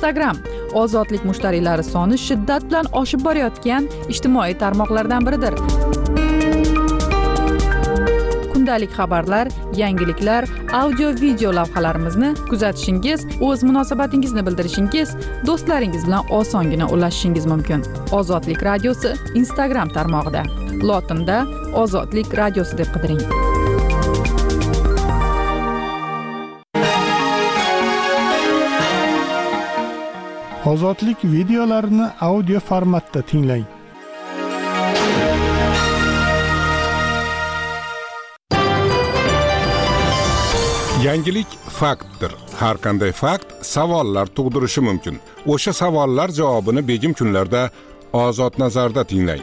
Instagram ozodlik mushtariylari soni shiddat bilan oshib borayotgan ijtimoiy tarmoqlardan biridir. Kundalik xabarlar, yangiliklar, audio-video lavhalarimizni kuzatishingiz, o'z munosabatingizni bildirishingiz, do'stlaringiz bilan osongina ulashishingiz mumkin. Ozodlik radiosi Instagram tarmog'ida. Lotinda Ozodlik radiosi deb qidiring. Ozodlik videolarini audio formatda tinglang. Yangilik faktdir. Har qanday fakt savollar tug'dirishi mumkin. O'sha savollar javobini begim kunlarda Ozod nazarda tinglang.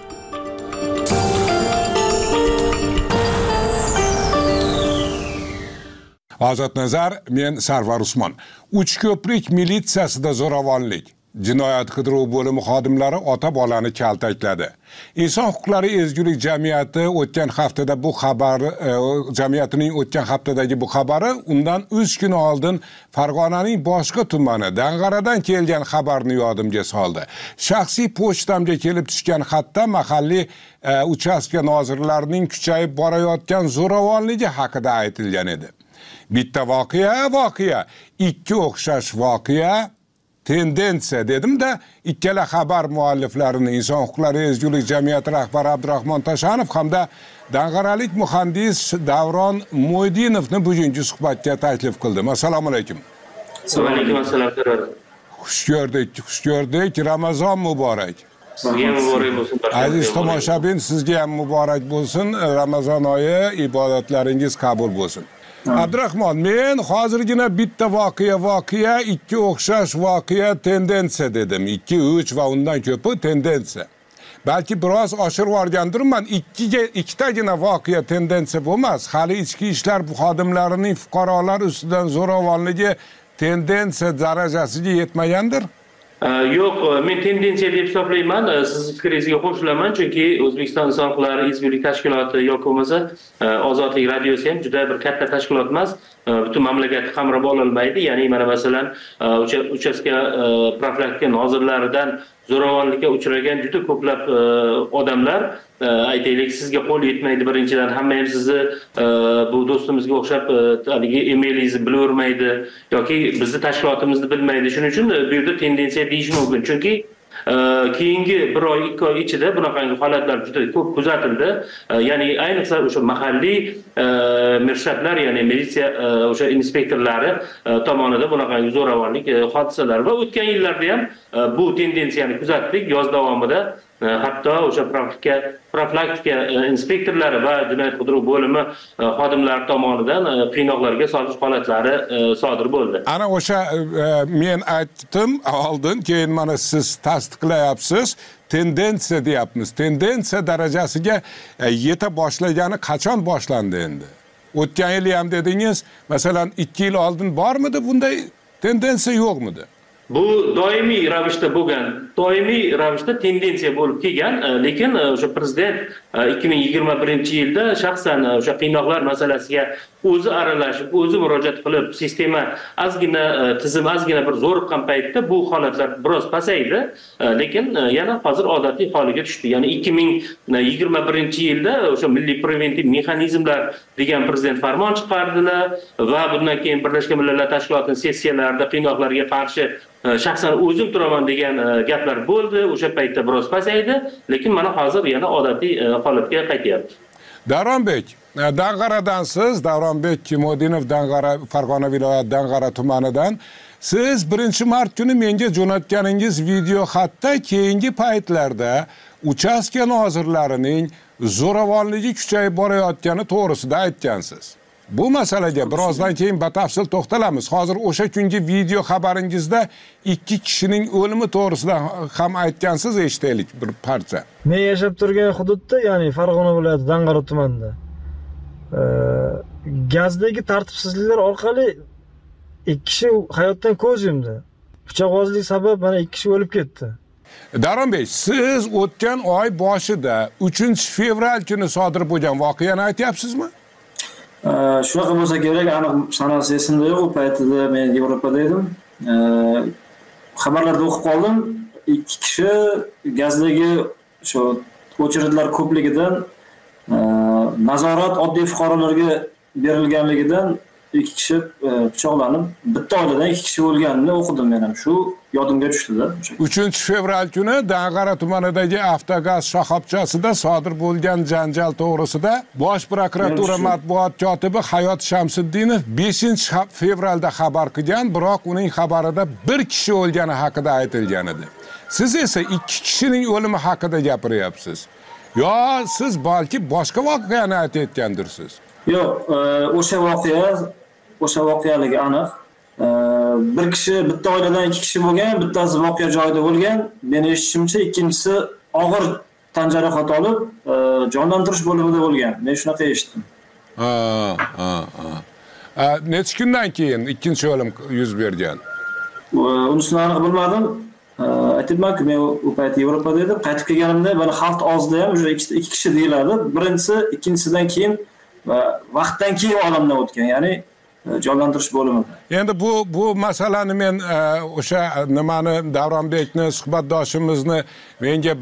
Ozod nazar, men Sarvar Usmon. Uchko'prik militsiyasida zo'ravonlik. Jinoyat qidiruv bo'limi xodimlari ota-bolani kaltakladi. Inson huquqlari ezgulik jamiyati o'tgan haftada bu xabar jamiyatining o'tgan haftadagi bu xabari undan 3 kun oldin Farg'onaning boshqa tumani Dang'aradan kelgan xabarni yodimga soldi. Shaxsiy pochtamga kelib tushgan xatda mahalliy uchastka nozirlarining kuchayib borayotgan zo'ravonligi haqida aytilgan edi. Bitta voqea, ikki o'xshash voqea, tendensiya dedim-da, ikkala xabar mualliflarini Inson huquqlari ezgulik jamiyati rahbari Abdurahmon Tashanov hamda dang'aralik muhandis Davron Mo'ydinovni bugungi suhbatga taklif qildim. Assalomu alaykum. Assalomu alaykum, assalom. Xush ko'rdik. Ramazon muborak. Sizga ham muborak bo'lsin. Aziz tomoshabin, sizga ham muborak bo'lsin. Ramazon oyi ibodatlaringiz qabul bo'lsin. Abdurahmon, men hozirgina bitta voqea, ikki o'xshash voqea, tendensiya dedim. 2, 3 va undan ko'pi tendensiya. Balki biroz oshirib olgandirman. Ikkitagina voqea tendensiya bo'lmas. Hali ichki ishlar xodimlarining fuqarolar ustidan zo'ravonligi tendensiya darajasiga yetmagandir. Yo'q, men tendensiya deb hisoblayman. Siz fikringizga qo'shilaman, chunki O'zbekiston Inson huquqlari ezgulik tashkiloti yoki bo'lmasa Ozodlik radiosi ham juda bir katta tashkilot emas. Butun mamlakatni qamrab ololmaydi. Ya'ni mana masalan, uchastka profilaktika nozirlaridan zo'ravonlikka uchragan juda ko'plab odamlar, aytaylik, sizga qo'l yetmaydi birinchidan, hamma ham sizni bu do'stimizga o'xshab haligi emailingizni bilavermaydi yoki bizni tashkilotimizni bilmaydi. Shuning uchun bu yerda tendensiya deyish mumkin. Chunki keyingi 1 oy 2 oy ichida bunaqangi holatlar juda ko'p kuzatildi. Ya'ni ayniqsa o'sha mahalliy mirshatlar, ya'ni militsiya o'sha inspektorlari tomonidan bunaqangi zo'ravonlik hodisalari va o'tgan yillarda ham bu tendensiyani kuzatdik. Yoz davomida hatto o'sha profilaktika inspektorlari va jinoyat qidiruv bo'limi xodimlari tomonidan qiynoqlarga solish holatlari sodir bo'ldi. Ana o'sha men aytdim oldin, keyin mana siz tasdiqlayapsiz. Tendensiya deyapmiz. Tendensiya darajasiga yeta boshlagani qachon boshlandi endi? O'tgan yil ham dedingiz, masalan 2 yil oldin bormidi bunday tendensiya, yo'qmidi? Bu doimiy ravishda bo'lgan, doimiy ravishda tendensiya bo'lib kelgan, lekin o'sha prezident 2021-yilda shaxsan o'sha qiynoqlar masalasiga o'zi aralashib, o'zi murojaat qilib, sistema tizim ozgina bir zo'riqqan paytda bu holatlar biroz pasaydi, lekin yana hozir odatiy holiga tushdi. Ya'ni 2021-yilda o'sha milliy preventiv mexanizmlar degan prezident farmon chiqardilar va bundan keyin Birlashgan Millatlar Tashkilotining sessiyalarida qiynoqlarga qarshi shaxsan o'zim turaman degan gaplar bo'ldi. O'sha paytda biroz pasaydi, lekin mana hozir yana odatiy holatga qaytyapti. Davronbek, Dang'aradansiz, Davronbek Mo'ydinov, Dang'ara, Farg'ona viloyati Dang'ara tumanidan. Siz 1-mart kuni menga jo'natganingiz video xatda keyingi paytlarda uchastka nozirlarining zo'ravonligi kuchayib borayotgani to'g'risida aytgansiz. Bu masalaga birozdan keyin batafsil to'xtalamiz. Hozir o'sha kungi video xabaringizda 2 kishining o'limi to'g'risida ham aytgansiz, eshitaylik bir parcha. Men yashab turgan hududda, ya'ni Farg'ona viloyati Dang'ara tumanida gazdagi tartibsizliklar orqali 2 kishi hayotdan ko'z yumdi. Pichoqbozlik sabab mana 2 kishi o'lib ketdi. Davronbek, siz o'tgan oy boshida 3-fevral kuni sodir bo'lgan voqeani aytyapsizmi? Shunaqa bo'lsa kerak, aniq sanasi esimda yo'q. U paytda men Yevropada edim. xabarlarda o'qib qoldim. 2 kishi gazdagi shu o'chirillar ko'pligidan nazorat oddiy fuqarolarga berilganligidan 2 kishi pichoqlanib, bitta oiladan 2 kishi o'lganini o'qidim men ham. Shu yodimga tushdi-da. 3-fevral kuni Dang'ara tumanidagi Avtogaz shoxobchasida sodir bo'lgan janjal to'g'risida Bosh prokuratura matbuot kotibi Hayot Shamsiddinov 5-fevralda xabar qilgan, biroq uning xabarida 1 kishi o'lgani haqida aytilgan edi. Siz esa 2 kishining o'limi haqida gapiryapsiz. Yo, siz balki boshqa voqeani aytayotgandirsiz. Yo'q, o'sha voqealigi aniq. Bir kishi bitta oiladan 2 kishi bo'lgan, bittasi voqea joyida bo'lgan. Men eshitishimcha, ikkinchisi og'ir tan jarohati olib, jonlantirish bo'limida bo'lgan. Men shunaqa eshitdim. Necha kundan keyin ikkinchi o'lim yuz bergan? Unisini aniq bilmadim. Aytibman-ku, men u payt Yevropada edim. Qaytib kelganimda mana xalq og'zida ham o'sha 2 kishi deyiladi. Birinchisi ikkinchisidan keyin vaqtdan keyin olamdan o'tgan, ya'ni jonlantirish bo'limida. Endi bu masalani men o'sha nimani Davronbekni suhbatdoshimizni menga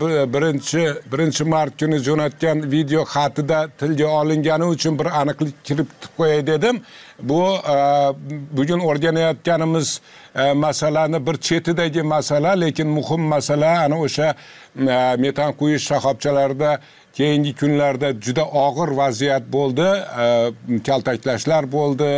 1 mart kuni jo'natgan video xatida tilga olingani uchun bir aniqlik kiritib qo'yay dedim. Bu bugun o'rganayotganimiz masalani bir chetidagi masala, lekin muhim masala ana o'sha metan quyish shoxobchalarida keyingi kunlarda juda og'ir vaziyat bo'ldi, kaltaklashlar bo'ldi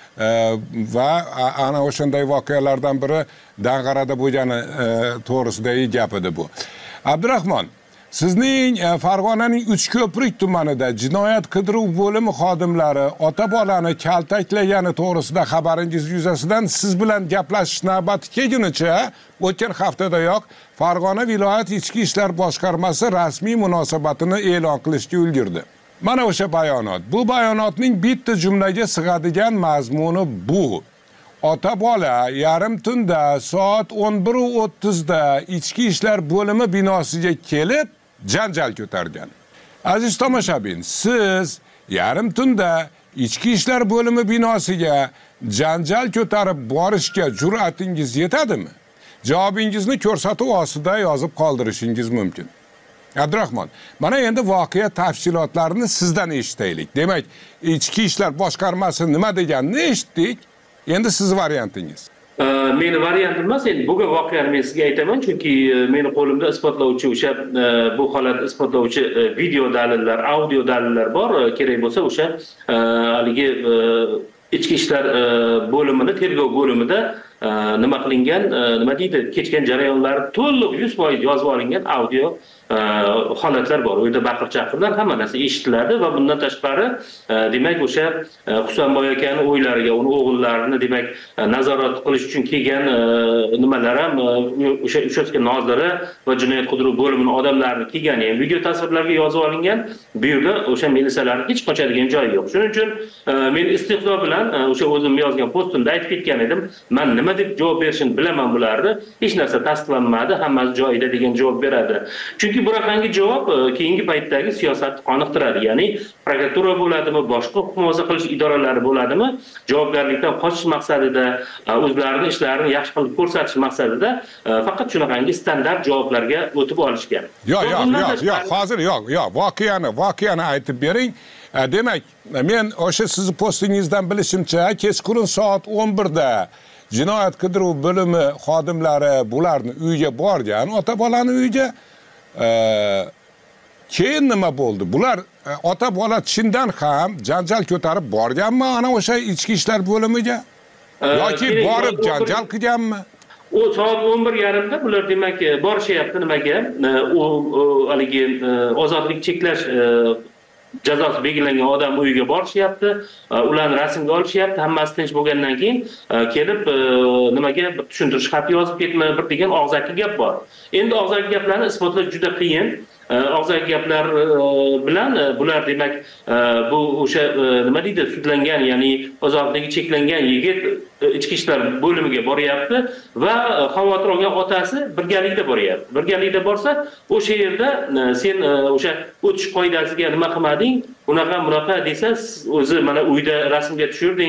va ana o'shanday voqealardan biri Dang'arada bo'lgani to'g'risidagi gap edi bu. Abdurahmon, sizning Farg'onaning Uchko'prik tumanida jinoyat qidiruv bo'limi xodimlari ota-bolani kaltaklagani to'g'risida xabaringiz yuzasidan siz bilan gaplashish navbati kelgunicha o'tgan haftadayoq Farg'ona viloyat ichki ishlar boshqarmasi rasmiy munosabatini e'lon qilishga ulgurdi. Mana o'sha bayonot. Bu bayonotning bitta jumlaga sig'adigan mazmuni bu. Ota-bola yarim tunda soat 11:30 da ichki ishlar bo'limi binosiga kelib janjal ko'targan. Aziz tomoshabin, siz yarim tunda ichki ishlar bo'limi binosiga janjal ko'tarib borishga jur'atingiz yetadimi? Javobingizni ko'rsatuv ostida yozib qoldirishingiz mumkin. Abdurahmon, mana endi voqea tafsilotlarini sizdan eshitaylik. Demak, ichki ishlar boshqarmasi nima deganini eshitdik. Endi siz variantingiz. Meni variantim emas, endi bo'lgan voqeani men sizga aytaman, chunki meni qo'limda isbotlovchi o'sha bu holatni isbotlovchi video dalillar, audio dalillar bor. Kerak bo'lsa o'sha haligi ichki ishlar bo'limini, tergov bo'limida nima qilingan, nima deydi, kechgan jarayonlar to'liq 100% yozib olingan audio holatlar bor. U yerda baqir-chaqirlar, hamma narsa eshitiladi va bundan tashqari demak o'sha Husanboy akaning o'ylariga, uni o'g'illarini demak nazorat qilish uchun kelgan nimalar ham o'sha uchastka noziri va jinoyat qidiruv bo'limining odamlarini kelgani ham video tasvirlarga yozib olingan. Bu yerda o'sha militsiyalarning hech qochadigan joyi yo'q. Shuning uchun men istiqlol bilan o'sha o'zim yozgan postimda aytib ketgan edim. Men nima deb javob berishini bilaman bularni. Hech narsa tasdiqlanmadi, hammasi joyida degan javob beradi. Chunki bunaqangi javob keyingi paytdagi siyosatni qoniqtiradi. Ya'ni prokuratura bo'ladimi, boshqa huquq himoya qilish idoralari bo'ladimi, javobgarlikdan qochish maqsadida, o'zlarining ishlarini yaxshi qilib ko'rsatish maqsadida faqat shunaqangi standart javoblarga o'tib olishgan. Yo'q, hozir yo'q, voqeani aytib bering. Demak, men o'sha sizni postingizdan bilishimcha, kechqurun soat 11 da jinoyat qidiruv bo'limi xodimlari bularni uyiga borgan, ota-bolani uyiga. Keyin nima bo'ldi? Bular ota-bola chindan ham janjal ko'tarib borganmi ana o'sha ichki ishlar bo'limiga? Yoki borib janjal qilganmi? O soat 11:30da bular demak borishyapti nimaga? Haligi ozodlik cheklash jazosi belgilangan odam uyiga borishyapti, ularni rasmga olishyapti, hammasi tinch bo'lgandan keyin kelib nimaga tushuntirish xat yozib ketma bir degan og'zaki gap bor. Endi og'zaki gaplarni isbotlash juda qiyin. Og'zaki gaplar bilan bular demak bu o'sha nima deydi, sudlangan, ya'ni ozodligi cheklangan yigit ichki ishlar bo'limiga boryapti va xavotir olgan otasi birgalikda boryapti. Birgalikda borsa, o'sha yerda sen o'sha o'tish qoidasiga nima qilmading, bunaqa desa, o'zi mana uyda rasmga tushirding,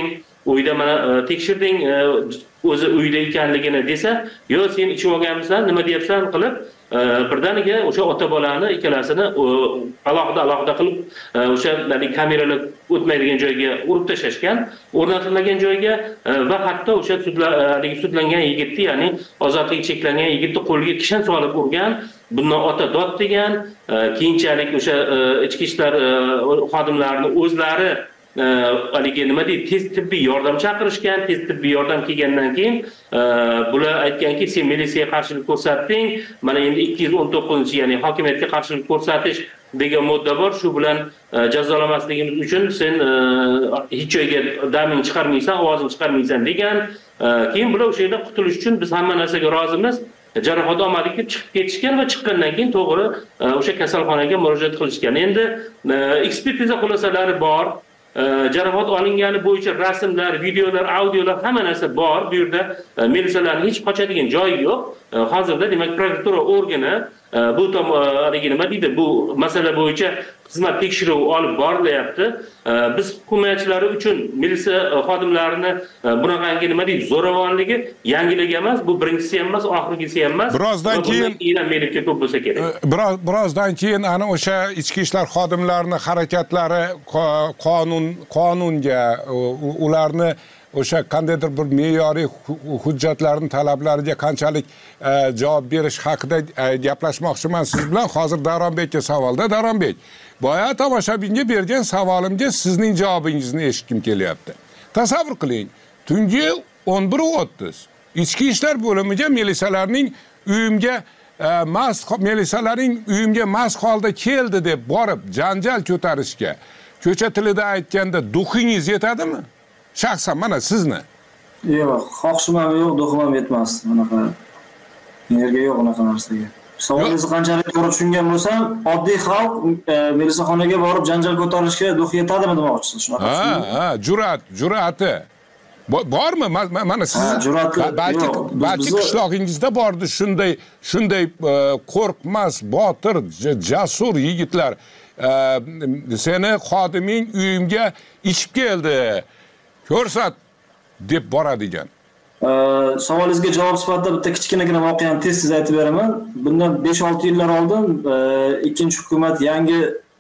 uyda mana tekshirding o'zi uyda ekanligini desa, yo sen ichib olganmisan, nima deyapsan qilib birdaniga o'sha ota bolani ikkalasini alohida qilib o'sha kameralar o'tmaydigan joyga urib tashlashgan, o'rnatilmagan joyga va hatto o'sha sudlangan yigitni, ya'ni ozodligi cheklangan yigitni qo'liga kishan solib urgan, bundan ota dod degan, keyinchalik o'sha ichki ishlar xodimlarini o'zlari haligi nima deydi, tez tibbiy yordam chaqirishgan. Tez tibbiy yordam kelgandan keyin bular aytganki, sen militsiyaga qarshilik ko'rsatding, mana endi 219, ya'ni hokimiyatga qarshilik ko'rsatish degan modda bor, shu bilan jazolamasligimiz uchun sen hech joyga daming chiqarmaysan, ovozing chiqarmaysan degan. Keyin bular o'sha yerdan qutulish uchun biz hamma narsaga rozimiz, jarohat olmadik deb chiqib ketishgan va chiqqandan keyin to'g'ri o'sha kasalxonaga murojaat qilishgan. Endi ekspertiza xulosalari bor. Jarohat olingani bo'yicha rasmlar, videolar, audiolar hamma narsa bor. Bu yerda militsiyalarning hech qochadigan joyi yo'q. Hozirda demak prokuratura organi bu nima deydi, bu masala bo'yicha xizmat tekshiruvi olib borilyapti. Biz hukumatchilari uchun militsiya xodimlarini bunaqangi nima deydi, zo'ravonligi yangilik emas, bu birinchisi ham emas, oxirgisi ham emas. Birozdan keyin melikka ko'p bo'lsa kerak. Birozdan keyin ana o'sha ichki ishlar xodimlarining harakatlari qonunga, ularni o'sha qandaydir bir me'yoriy hujjatlarning talablariga qanchalik javob berish haqida gaplashmoqchiman siz bilan. Hozir Davronbekka savolda. Davronbek, boya tomoshabinga bergan savolimga sizning javobingizni eshitkim kelyapti. Tasavvur qiling, tungi 11:30 ichki ishlar bo'limiga militsiyalarning uyimga mast holda keldi deb borib janjal ko'tarishga, ko'cha tilida aytganda duxingiz yetadimi? Shaxsan mana sizni. Yo'q, xohishim ham yo'q, duxim ham yetmasdi bunaqa. Yerga yo'q unaqa narsaga. Savolingizni qanchalik to'g'ri tushungan bo'lsam, oddiy xalq militsiyaxonaga borib janjal ko'tarishga duxi yetadimi demoqchisiz, shunaqa. Ha, jur'ati. Bormi? Mana siz balki qishlog'ingizda bordi shunday qo'rqmas, botir, jasur yigitlar. Seni xodiming uyimga ichib keldi, ko'rsat deb boradigan. Savolingizga javob sifatida bitta kichkinagina voqeani tez aytib beraman. Bundan 5-6 yillar oldin ikkinchi hukumat yangi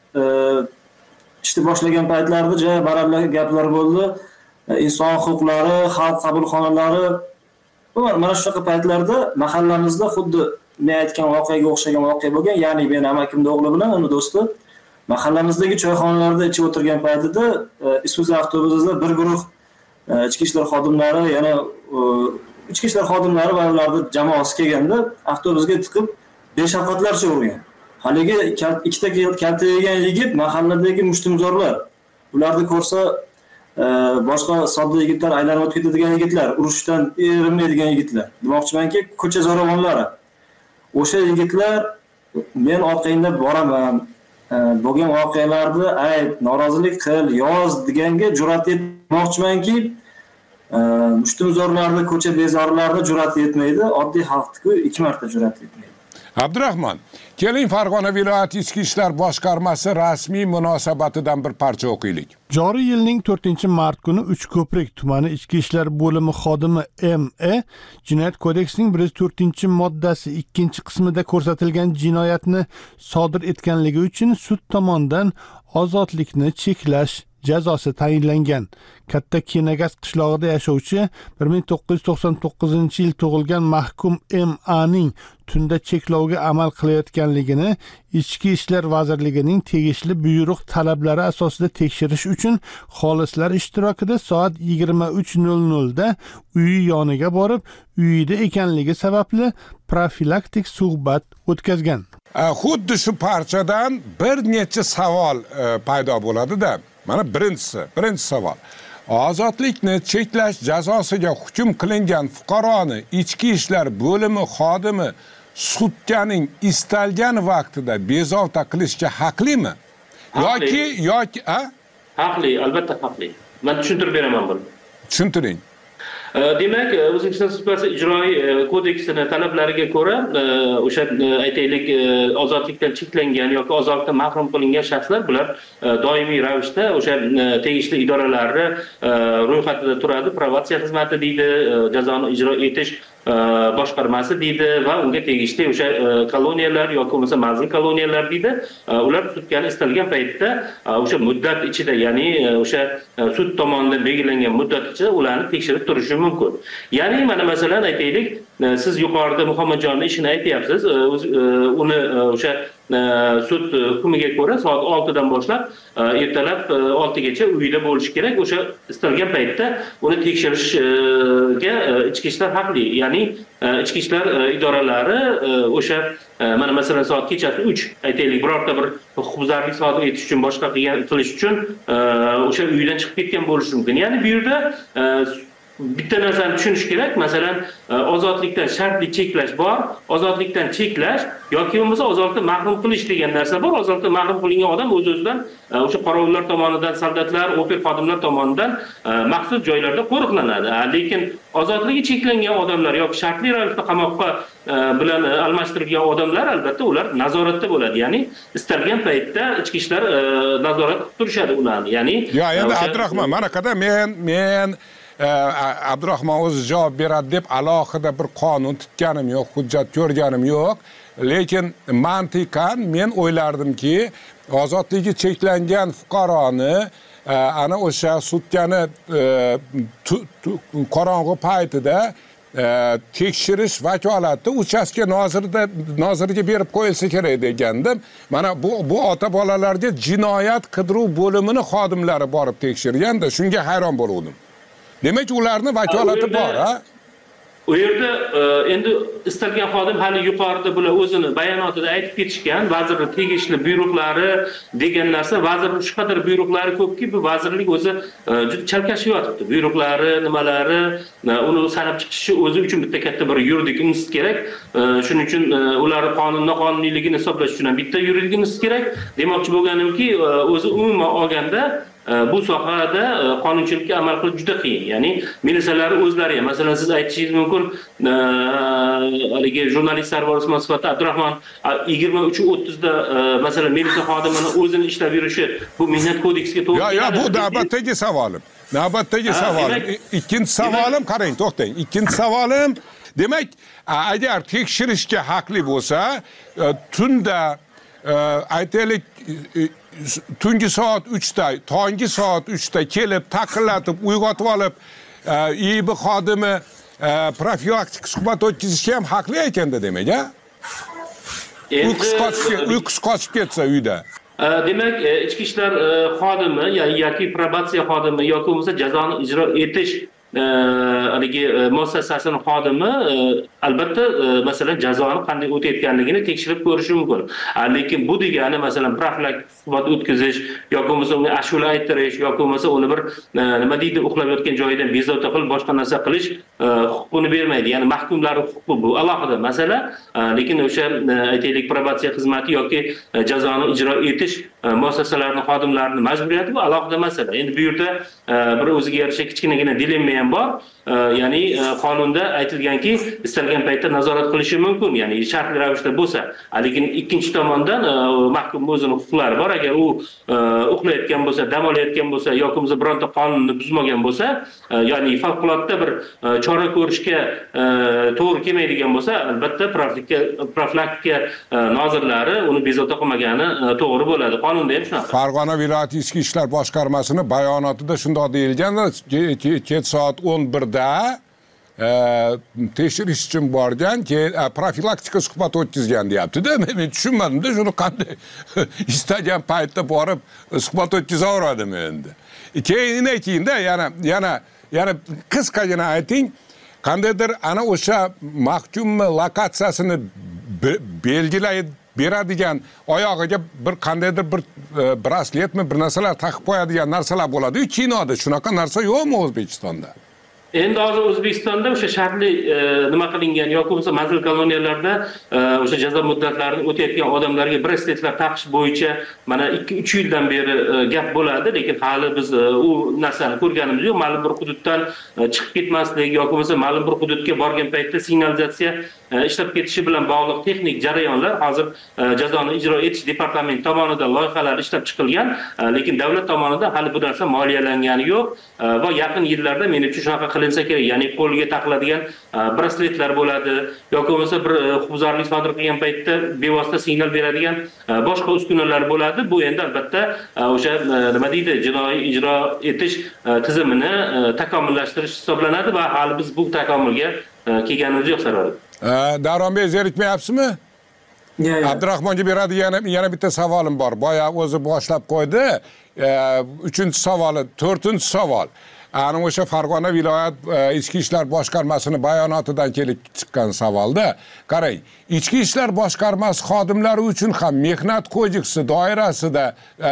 ishni boshlagan paytlarida juda baralla gaplar bo'ldi. Inson huquqlari, xalq qabulxonalari. Mana shunaqa paytlarda mahallamizda xuddi men aytgan voqeaga o'xshagan voqea bo'lgan. Ya'ni men amakimning o'g'li bilan uni do'sti mahallamizdagi choyxonalarda ichib o'tirgan paytida Isuzu avtobusida bir guruh ichki ishlar xodimlari, yana ichki ishlar xodimlari va ularning jamoasi kelganda avtobusga tiqib beshafqatlarcha urgan. Haligi ikkita kalta yegan yigit mahalladagi mushtumzorlar. Ularni ko'rsa boshqa sodda yigitlar, aylanib o'tib ketadigan yigitlar, urushdan erinmaydigan yigitlar. Demoqchimanki, ko'cha zo'ravonlari. O'sha yigitlar men orqangda boraman, bo'lgan voqealarni ayt, norozilik qil, yoz deganga jur'at etmoqchimanki, mushtumzorlarni, ko'cha bezorilarni jur'at etmaydi, oddiy xalqni 2 marta jur'at etmaydi. Abdurahmon, keling Farg'ona viloyat ichki ishlar boshqarmasi rasmiy munosabatidan bir parcha o'qiylik. Joriy yilning 4-mart kuni Uchko'prik tumani ichki ishlar bo'limi xodimi M.E. Jinoyat kodeksining 104-moddasi 2-qismida ko'rsatilgan jinoyatni sodir etganligi uchun sud tomonidan ozodlikni cheklash jazosi tayinlangan. Katta Kenagaz qishlog'ida yashovchi 1999-yil tug'ilgan mahkum M.A.ning tunda cheklovga amal qilayotganligini Ichki ishlar vazirligining tegishli buyruq talablari asosida tekshirish uchun xolislar ishtirokida soat 23:00 da uyi yoniga borib, uyida ekanligi sababli profilaktik suhbat o'tkazgan. Xuddi shu parchadan bir necha savol paydo bo'ladi-da. Mana birinchi savol. Ozodlikni cheklash jazosiga hukm qilingan fuqaroni ichki ishlar bo'limi xodimi sudyaning istalgan vaqtida bezovta qilishga haqlimi? Yoki haqli, albatta haqli. Men tushuntirib beraman buni. Tushuntiring. Demak, O'zbekiston Respublikasi ijroiy kodeksining talablariga ko'ra, o'sha aytaylik ozodlikdan cheklangan yoki ozodlikdan mahrum qilingan shaxslar bular doimiy ravishda o'sha tegishli idoralarni ro'yxatida turadi. Probatsiya xizmati deydi, jazoni ijro etish boshqarmasi deydi va unga tegishli o'sha koloniyalar yoki bo'lmasa manzil koloniyalar deydi. Ular sutkani istalgan paytda o'sha muddat ichida, ya'ni o'sha sud tomonidan belgilangan muddat ichida ularni tekshirib turishi mumkin. Ya'ni mana masalan aytaylik, siz yuqorida Muhammadjonning ishini aytyapsiz, uni o'sha sud hukmiga ko'ra soat 6 dan boshlab ertalab 6 gacha uyda bo'lish kerak. O'sha istalgan paytda uni tekshirishga ichki ishlar haqli. Ya'ni ichki ishlar idoralari o'sha mana masalan soat kechasi 3 aytaylik birorta bir huquqbuzarlik sodir etish uchun boshqa qilish uchun o'sha uydan chiqib ketgan bo'lishi mumkin. Ya'ni bu yerda bitta narsani tushunish kerak. Masalan, ozodlikdan shartli cheklash bor, ozodlikdan cheklash yoki bo'lmasa ozodlikdan mahrum qilish degan narsa bor. Ozodlikdan mahrum qilingan odam o'z-o'zidan o'sha qorovullar tomonidan, soldatlar, opel xodimlar tomonidan maxsus joylarda qo'riqlanadi. Lekin ozodligi cheklangan odamlar yoki shartli ravishda qamoqqa bilan almashtirilgan odamlar albatta ular nazoratda bo'ladi. Ya'ni istalgan paytda ichki ishlar nazorat qilib turishadi ularni. Ya'ni endi Abdurahmon, mana qada men Abdurahmon o'zi javob beradi deb alohida bir qonun tutganim yo'q, hujjat ko'rganim yo'q. Lekin mantiqan men o'ylardimki, ozodligi cheklangan fuqaroni ana o'sha sutkani qorong'u paytida tekshirish vakolati uchastka noziriga berib qo'yilsa kerak degandim. Mana bu ota bolalarga jinoyat qidiruv bo'limining xodimlari borib tekshirganda shunga hayron bo'ldim. Demak, ularning vakolati bor, ha? U yerda endi istalgan xodim hali yuqorida bular o'zini bayonotida aytib ketishgan, vazirlik tegishli buyruqlari degan narsa, vazirlik shu qadar buyruqlari ko'pki, bu vazirlik o'zi juda chalkashib yotibdi. Buyruqlari, nimalari, uni sanab chiqishi o'zi uchun bitta katta bir yuridik institut kerak. Shuning uchun ular qonuniyligini hisoblash uchun ham bitta yuridik institut kerak. Demoqchi bo'lganimki, o'zi umuman olganda bu sohada qonunchilikka amal qilish juda qiyin. Ya'ni militsiyalar o'zlari ham, masalan siz aytishingiz mumkin, haligi jurnalist Sarvar Usmon sifatida Abdurahmon 23:30 da masalan militsiya xodimini o'zini ishlab yurishi bu mehnat kodeksiga to'g'ri keladi. Yo'q, bu navbatdagi savolim. Navbatdagi savolim. Ikkinchi savolim, qarang, to'xtang. Ikkinchi savolim, demak, agar tekshirishga haqli bo'lsa, tunda aytaylik tungi soat 3da, tongi soat 3da kelib, taqillatib, uyg'otib olib, IIB xodimi profilaktik suhbat o'tkazishga ham haqli ekanda demak, ha? Uyqusi qochib ketsa uyda. Demak, ichki ishlar xodimi yoki probatsiya xodimi yoki bo'lmasa jazoni ijro etish haligi muassasasining xodimi albatta masalan jazoni qanday o'tayotganligini tekshirib ko'rishi mumkin. Lekin bu degani masalan profilaktik suhbat o'tkazish yoki bo'lmasa unga ashula aytirish yoki bo'lmasa uni bir nima deydi, uxlab yotgan joyidan bezovta qilib boshqa narsa qilish huquqini bermaydi. Ya'ni mahkumlarning huquqi bu alohida masala. Lekin o'sha aytaylik probatsiya xizmati yoki jazoni ijro etish muassasalarining xodimlarining majburiyati bu alohida masala. Endi bu yerda bir o'ziga yarasha kichkinagina dilemma bor. Ya'ni qonunda aytilganki, istalgan paytda nazorat qilishi mumkin, ya'ni shartli ravishda bo'lsa. Lekin ikkinchi tomondan mahkum o'zining huquqlari bor. Agar u uxlayotgan bo'lsa, dam olayotgan bo'lsa yoki bo'lmasa bironta qonunni buzmagan bo'lsa, ya'ni favqulodda bir chora ko'rishga to'g'ri kelmaydigan bo'lsa, albatta profilaktika nozirlari uni bezovta qilmagani to'g'ri bo'ladi. Qonunda ham shunaqa. Farg'ona viloyati ichki ishlar boshqarmasining bayonotida shunday deyilgan, kech soat 11da tekshirish uchun borgan, profilaktika suhbat o'tkazgan deyapti-da. Men tushunmadim-da, shuni qanday istagan paytda borib suhbat o'tkazaveradimi endi. Keyinda yana qisqagina ayting, qandaydir ana o'sha mahkumni lokatsiyasini belgilaydi beradigan, oyog'iga bir qandaydir bir brasletmi bir narsalar taqib qo'yadigan narsalar bo'ladi. Kinoda shunaqa narsa yo'qmi O'zbekistonda? Endi hozir O'zbekistonda o'sha shartli nima qilingan yoki bo'lmasa manzil koloniyalarda o'sha jazo muddatlarini o'tayotgan odamlarga brasletlar taqish bo'yicha mana 2-3 yildan beri gap bo'ladi, lekin hali biz u narsani ko'rganimiz yo'q. Ma'lum bir hududdan chiqib ketmaslik yoki bo'lmasa ma'lum bir hududga borgan paytda signalizatsiya ishlab ketishi bilan bog'liq texnik jarayonlar hozir jazoni ijro etish departamenti tomonidan loyihalar ishlab chiqilgan, lekin davlat tomonidan hali bu narsa moliyalangani yo'q va yaqin yillarda menimcha shunaqa qilinsa kerak. Ya'ni qo'lga taqiladigan brasletlar bo'ladi yoki bo'lmasa bir huquqbuzarlik sodir qilgan paytda bevosita signal beradigan boshqa uskunalar bo'ladi. Bu endi albatta o'sha nima deydi, jinoiy ijro etish tizimini takomillashtirish hisoblanadi va hali biz bu takomilga kelganimiz yo'q Sarvar. Davronbek zerikmayapsizmi? Abdurahmonga beradigan yana bitta savolim bor. Boya o'zi boshlab qo'ydi. 3-savoli, 4-savol. Ana o'sha Farg'ona viloyat ichki ishlar boshqarmasining bayonotidan kelib chiqqan savolda, qarang, ichki ishlar boshqarmasi xodimlari uchun ham mehnat kodeksi doirasida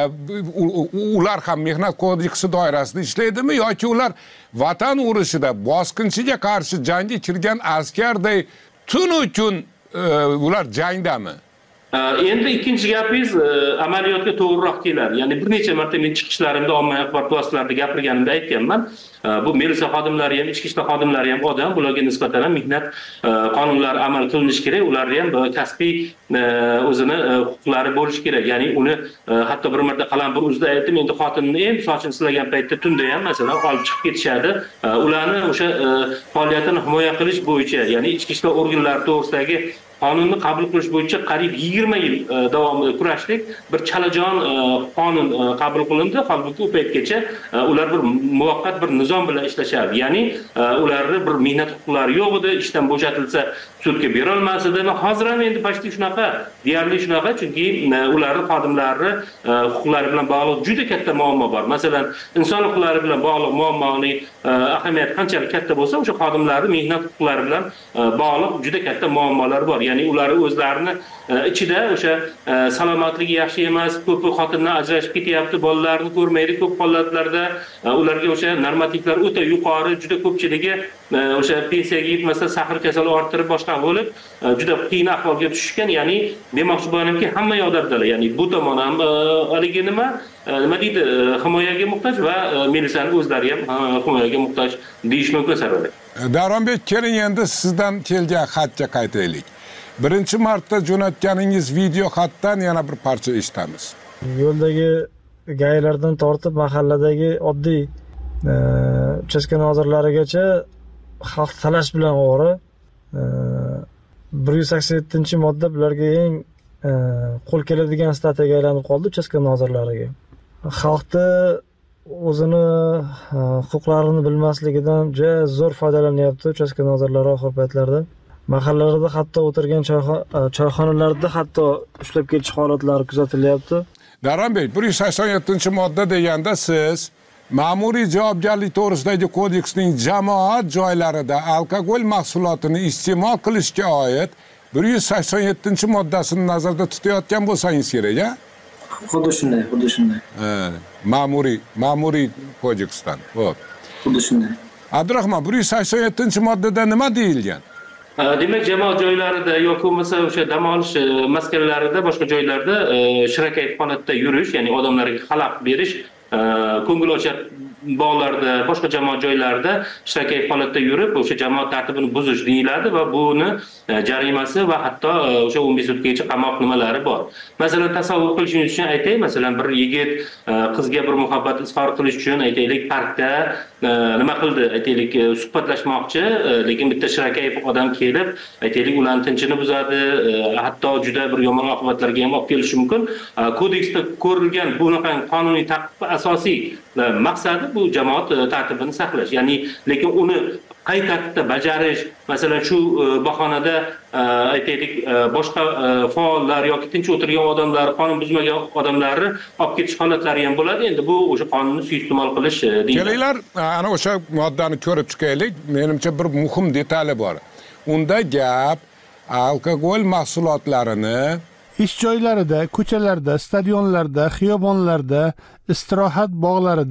ular ham mehnat kodeksi doirasida ishlaydimi yoki ular vatan urushida bosqinchiga qarshi jangga kirgan askarday tunu kun ular jangdami? Endi ikkinchi gapingiz amaliyotga to'g'riroq keladi. Ya'ni bir necha marta men chiqishlarimda ommaviy axborot vositalarida gapirganimda aytganman. Bu militsiya xodimlari ham, ichki ishlar xodimlari ham odam, bularga nisbatan mehnat qonunlari amal qilinishi kerak. Ularga ham kasbiy o'zini huquqlari bo'lishi kerak. Ya'ni uni hatto bir marta qalampir uzda aytdim, endi xotinini endi sochini silagan paytda tunda ham masalan olib chiqib ketishadi. Ularni o'sha faoliyatini himoya qilish bo'yicha, ya'ni ichki ishlar organlari to'g'risidagi qonunni qabul qilish bo'yicha qariyb 20 yil davomida kurashdik. Bir chalajon qonun qabul qilindi. Holbuki u paytgacha ular bir muvaqqat bir nizom bilan ishlashardi. Ya'ni ularning bir mehnat huquqlari yo'q edi, ishdan bo'shatilsa sudga bera olmas edi. Hozir ham endi pashti shunaqa, deyarli shunaqa, chunki ularning xodimlari huquqlari bilan bog'liq juda katta muammo bor. Masalan, inson huquqlari bilan bog'liq muammoning ahamiyati qanchalik katta bo'lsa, o'sha xodimlarning mehnat huquqlari bilan bog'liq juda katta muammolar bor. Ya'ni ular o'zlarini ichida o'sha salomatligi yaxshi emas, ko'p xotindan ajrashib ketyapti, bolalarini ko'rmaydi, ko'p holatlarda ularga o'sha normativlar o'ta yuqori, juda ko'pchiligi o'sha pensiyaga yetmasa sahar kasali orttirib boshqa bo'lib juda qiyin ahvolga tushgan. Ya'ni demoqchi bo'lamanki, hamma yoqdalar. Ya'ni bu tomon ham haligi nima deydi, himoyaga muhtoj va militsiyaning o'zlari ham himoyaga muhtoj deyish mumkin Sarvar. Davronbek, keling endi sizdan kelgan xatga qaytaylik. Birinchi marta jo'natganingiz video xatdan yana bir parcha eshitamiz. Yo'ldagi gaylardan tortib mahalladagi oddiy uchastka nozirlarigacha xalq talash bilan ovora. 187-modda bularga eng qo'l keladigan statiyaga aylanib qoldi uchastka nozirlariga. Xalqni o'zini huquqlarini bilmasligidan juda zo'r foydalanyapti uchastka nozirlari oxir paytlarda. Mahallalarda hatto o'tirgan choyxonalarda hatto ushlab ketish holatlari kuzatilyapti. Davronbek, 187-modda deganda siz ma'muriy javobgarlik to'g'risidagi kodeksning jamoat joylarida alkogol mahsulotini iste'mol qilishga oid 187-moddasini nazarda tutayotgan bo'lsangiz kerak, a? Xuddi shunday. Ma'muriy kodeksdan. Xo'p. Xuddi shunday. Abdurahmon, 187-moddada nima deyilgan? Demak, jamoat joylarida yoki bo'lmasa o'sha dam olish maskanlarida, boshqa joylarda shirakayf holatda yurish, ya'ni odamlarga xalaqit berish, ko'ngilochar bog'larda, boshqa jamoat joylarida shirakayf holatda yurib, o'sha jamoat tartibini buzish deyiladi va buni jarimasi va hatto o'sha 15 sutkacha qamoq nimalari bor. Masalan, tasavvur qilishingiz uchun aytay, masalan, bir yigit qizga bir muhabbat izhor qilish uchun aytaylik parkda nima qildi, aytaylik suhbatlashmoqchi, lekin bitta shirakayf odam kelib, aytaylik ularning tinchini buzadi, hatto juda bir yomon oqibatlarga ham olib kelishi mumkin. Kodeksda ko'rilgan bunaqa qonuniy taqiq asosiy maqsadi bu jamoat tartibini saqlash. Ya'ni lekin uni qay tartibda bajarish, masalan shu bahonada aytaylik boshqa faollar yoki tinch o'tirgan odamlar, qonun buzmagan odamlarni olib ketish holatlari ham bo'ladi. Endi bu o'sha qonunni suiiste'mol qilish deyiladi. Kelinglar, ana o'sha moddani ko'rib chiqaylik. Menimcha bir muhim detali bor. Unda gap alkogol mahsulotlarini ish joylarida, ko'chalarda, stadionlarda, xiyobonlarda, istirohat bog'larida,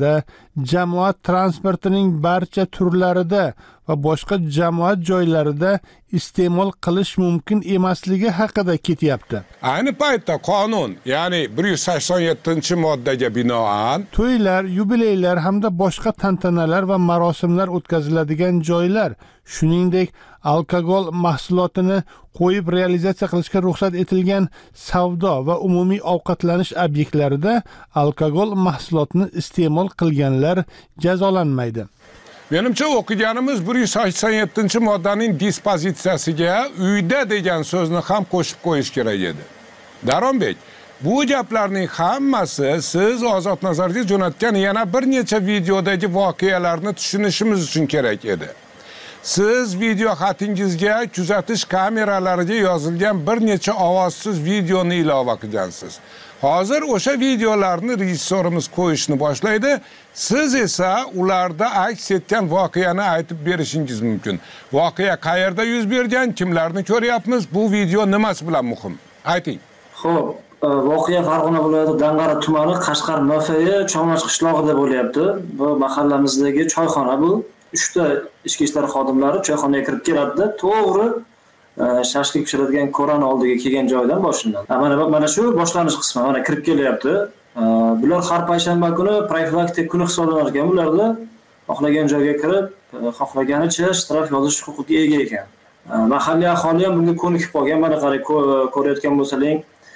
jamoat transportining barcha turlarida va boshqa jamoat joylarida iste'mol qilish mumkin emasligi haqida ketyapti. Ayni paytda qonun, ya'ni 187-moddaga binoan to'ylar, yubileylar hamda boshqa tantanalar va marosimlar o'tkaziladigan joylar, shuningdek alkogol mahsulotini qo'yib realizatsiya qilishga ruxsat etilgan savdo va umumiy ovqatlanish obyektlarida alkogol mahsulotini iste'mol qilganlar jazolanmaydi. Menimcha o'qiganimiz 187-moddaning dispozitsiyasiga uyda degan so'zni ham qo'shib qo'yish kerak edi. Daronbek, bu gaplarning hammasi siz Ozodnazarga jo'natgan yana bir necha videodagi voqealarni tushunishimiz uchun kerak edi. Siz video xatingizga kuzatish kameralariga yozilgan bir necha ovozsiz videoni ilova qilgansiz. Hozir o'sha videolarni rejissyorimiz qo'yishni boshlaydi. Siz esa ularda aks etgan voqeani aytib berishingiz mumkin. Voqea qayerda yuz bergan, kimlarni ko'ryapmiz, bu video nimasi bilan muhim? Ayting. Xo'p, voqea Farg'ona viloyati Dang'ara tumani Qashqar Mafayi Cho'mash qishlog'ida bo'lyapti. Bu mahallamizdagi choyxona bu. 3 ta ichki ishlar xodimlari choyxonaga kirib keladi-da, to'g'ri shashlik pishiradigan ko'ran oldiga kelgan joydan boshlanadi. Mana shu boshlanish qismi. Mana kirib kelyapti. Bular har payshanba kuni profilaktik kuni hisoblanar ekan. Ularda xohlagan joyga kirib, xohlaganicha shtraf yozish huquqiga ega ekan. Mahalliy aholi ham bunga ko'nikib qolgan. Mana qarang, ko'rayotgan bo'lsalaring,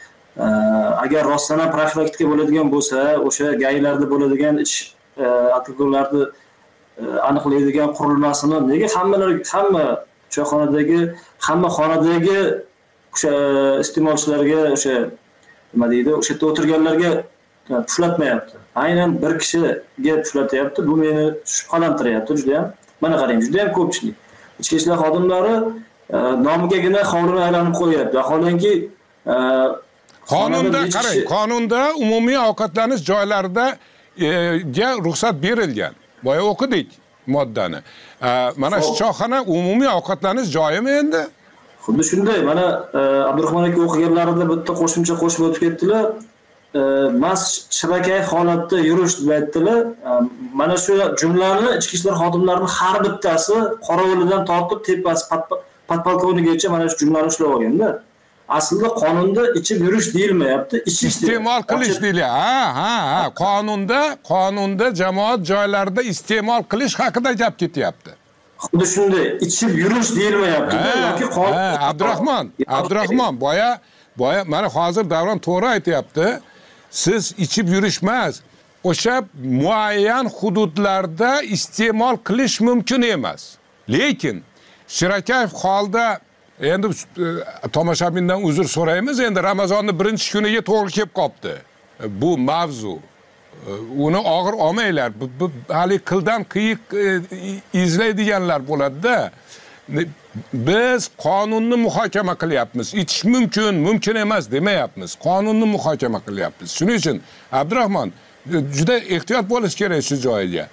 agar rostdan ham profilaktika bo'ladigan bo'lsa, o'sha gaylarda bo'ladigan alkogollarni aniqlaydigan qurilmasini nega hamma choyxonadagi, hamma xonadagi o'sha iste'molchilarga, o'sha nima deydi, o'sha yerda o'tirganlarga puflatmayapti. Aynan bir kishiga puflatyapti. Bu meni shubhalantiryapti juda ham. Mana qarang, juda ham ko'pchilik ichki ishlar xodimlari nomigagina hovlini aylanib qo'yapti. Vaholanki qonunda qarang, qonunda umumiy ovqatlanish joylarida ruxsat berilgan. Boya o'qidik moddani. Mana shu choyxona umumiy ovqatlanish joyimi endi? Xuddi shunday. Mana Abdurahmon aka o'qiganlarida bitta qo'shimcha qo'shib o'tib ketdilar. Mas shirakay holatda yurish deb aytdilar. Mana shu jumlani ichki ishlar xodimlarining har bittasi qorovuldan tortib tepasi podpolkovnikigacha mana shu jumlani ushlab olganda. Aslida qonunda ichib yurish deyilmayapti, iste'mol qilish deyiladi. Qonunda jamoat joylarida iste'mol qilish haqida gap ketyapti. Xuddi shunday, ichib yurish deyilmayapti yoki Abdurahmon, boya mana hozir Davron to'g'ri aytayapti. Siz ichib yurish emas, o'sha muayyan hududlarda iste'mol qilish mumkin emas. Lekin Shirakayev holda endi tomoshabindan uzr so'raymiz. Endi Ramazonning birinchi kuniga to'g'ri kelib qopti. Bu mavzu. Uni og'ir olmanglar. Hali qildan qiyiq izlaydiganlar bo'ladi-da. Biz qonunni muhokama qilyapmiz. Ichish mumkin emas demayapmiz. Qonunni muhokama qilyapmiz. Shuning uchun Abdurahmon juda ehtiyot bo'lish kerak shu joyga.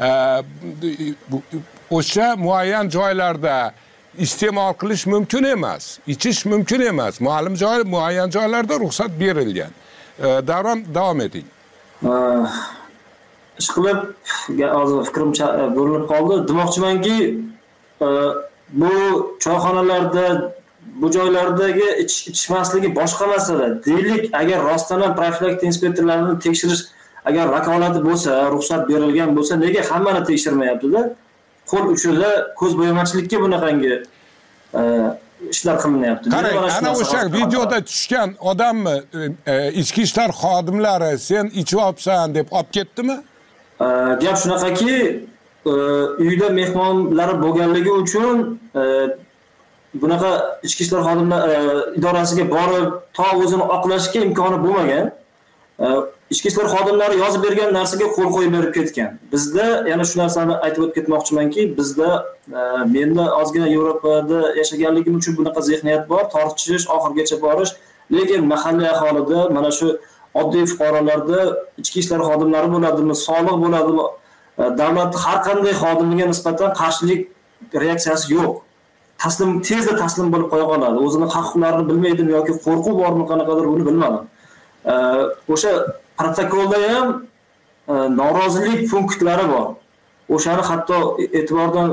O'sha muayyan joylarda iste'mol qilish mumkin emas, ichish mumkin emas. Ma'lum muayyan joylarda ruxsat berilgan. Davron, davom eting. Ishqilib, hozir fikrim bo'linib qoldi. Demoqchimanki, bu choyxonalarda, bu joylardagi ichmasligi boshqa masala. Deylik, agar rostdan ham profilaktik inspektorlarini tekshirish agar vakolati bo'lsa, ruxsat berilgan bo'lsa, nega hammani tekshirmayapti-da? Qo'l uchida ko'z bo'yamachilikka bunaqangi ishlar qilinyapti. Qarang, ana o'sha videoda tushgan odammi ichki ishlar xodimlari sen ichib olibsan deb olib ketdimi? Gap shunaqaki, uyda mehmonlari bo'lganligi uchun bunaqa ichki ishlar xodimlar idorasiga borib to o'zini oqlashga imkoni bo'lmagan. Ichki ishlar xodimlari yozib bergan narsaga qo'l qo'yib berib ketgan. Bizda yana shu narsani aytib o'tib ketmoqchimanki, bizda menda ozgina Yevropada yashaganligim uchun bunaqa zehniyat bor, tortishish, oxirgacha borish, lekin mahalliy aholida mana shu oddiy fuqarolarda ichki ishlar xodimlari bo'ladimi, soliq bo'ladimi, davlat har qanday xodimiga nisbatan qarshilik reaksiyasi yo'q. Tezda taslim bo'lib qo'ya qoladi. O'zini haq-huquqlarini bilmaydimi yoki qo'rquv bormi qanaqadir buni bilmadim. O'sha protokolda ham norozilik punktlari bor. O'shani hatto e'tibordan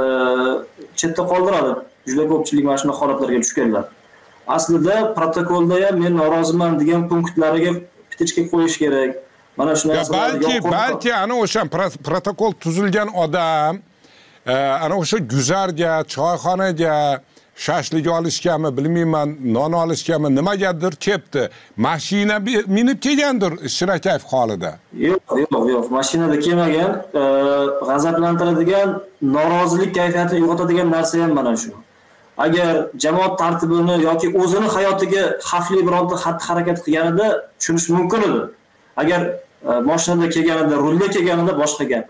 chetda qoldiradi. Juda ko'pchilik mana shunday holatlarga tushganlar. Aslida protokolda ham men noroziman degan punktlariga pitichka qo'yish kerak. Mana shunday balki ana o'sha protokol tuzilgan odam ana o'sha guzarga, choyxonaga shashlik olishgami, bilmayman, non olishgami, nimagadir kelibdi. Mashina minib kelgandir shirakayf holida. Yo'q, mashinada kelmagan. G'azablantiradigan, norozilik kayfiyatini uyg'otadigan narsa ham mana shu. Agar jamoat tartibini yoki o'zini hayotiga xavfli bironta xatti-harakat qilganida tushunish mumkin edi. Agar mashinada kelganida, rulga kelganida boshqa gap.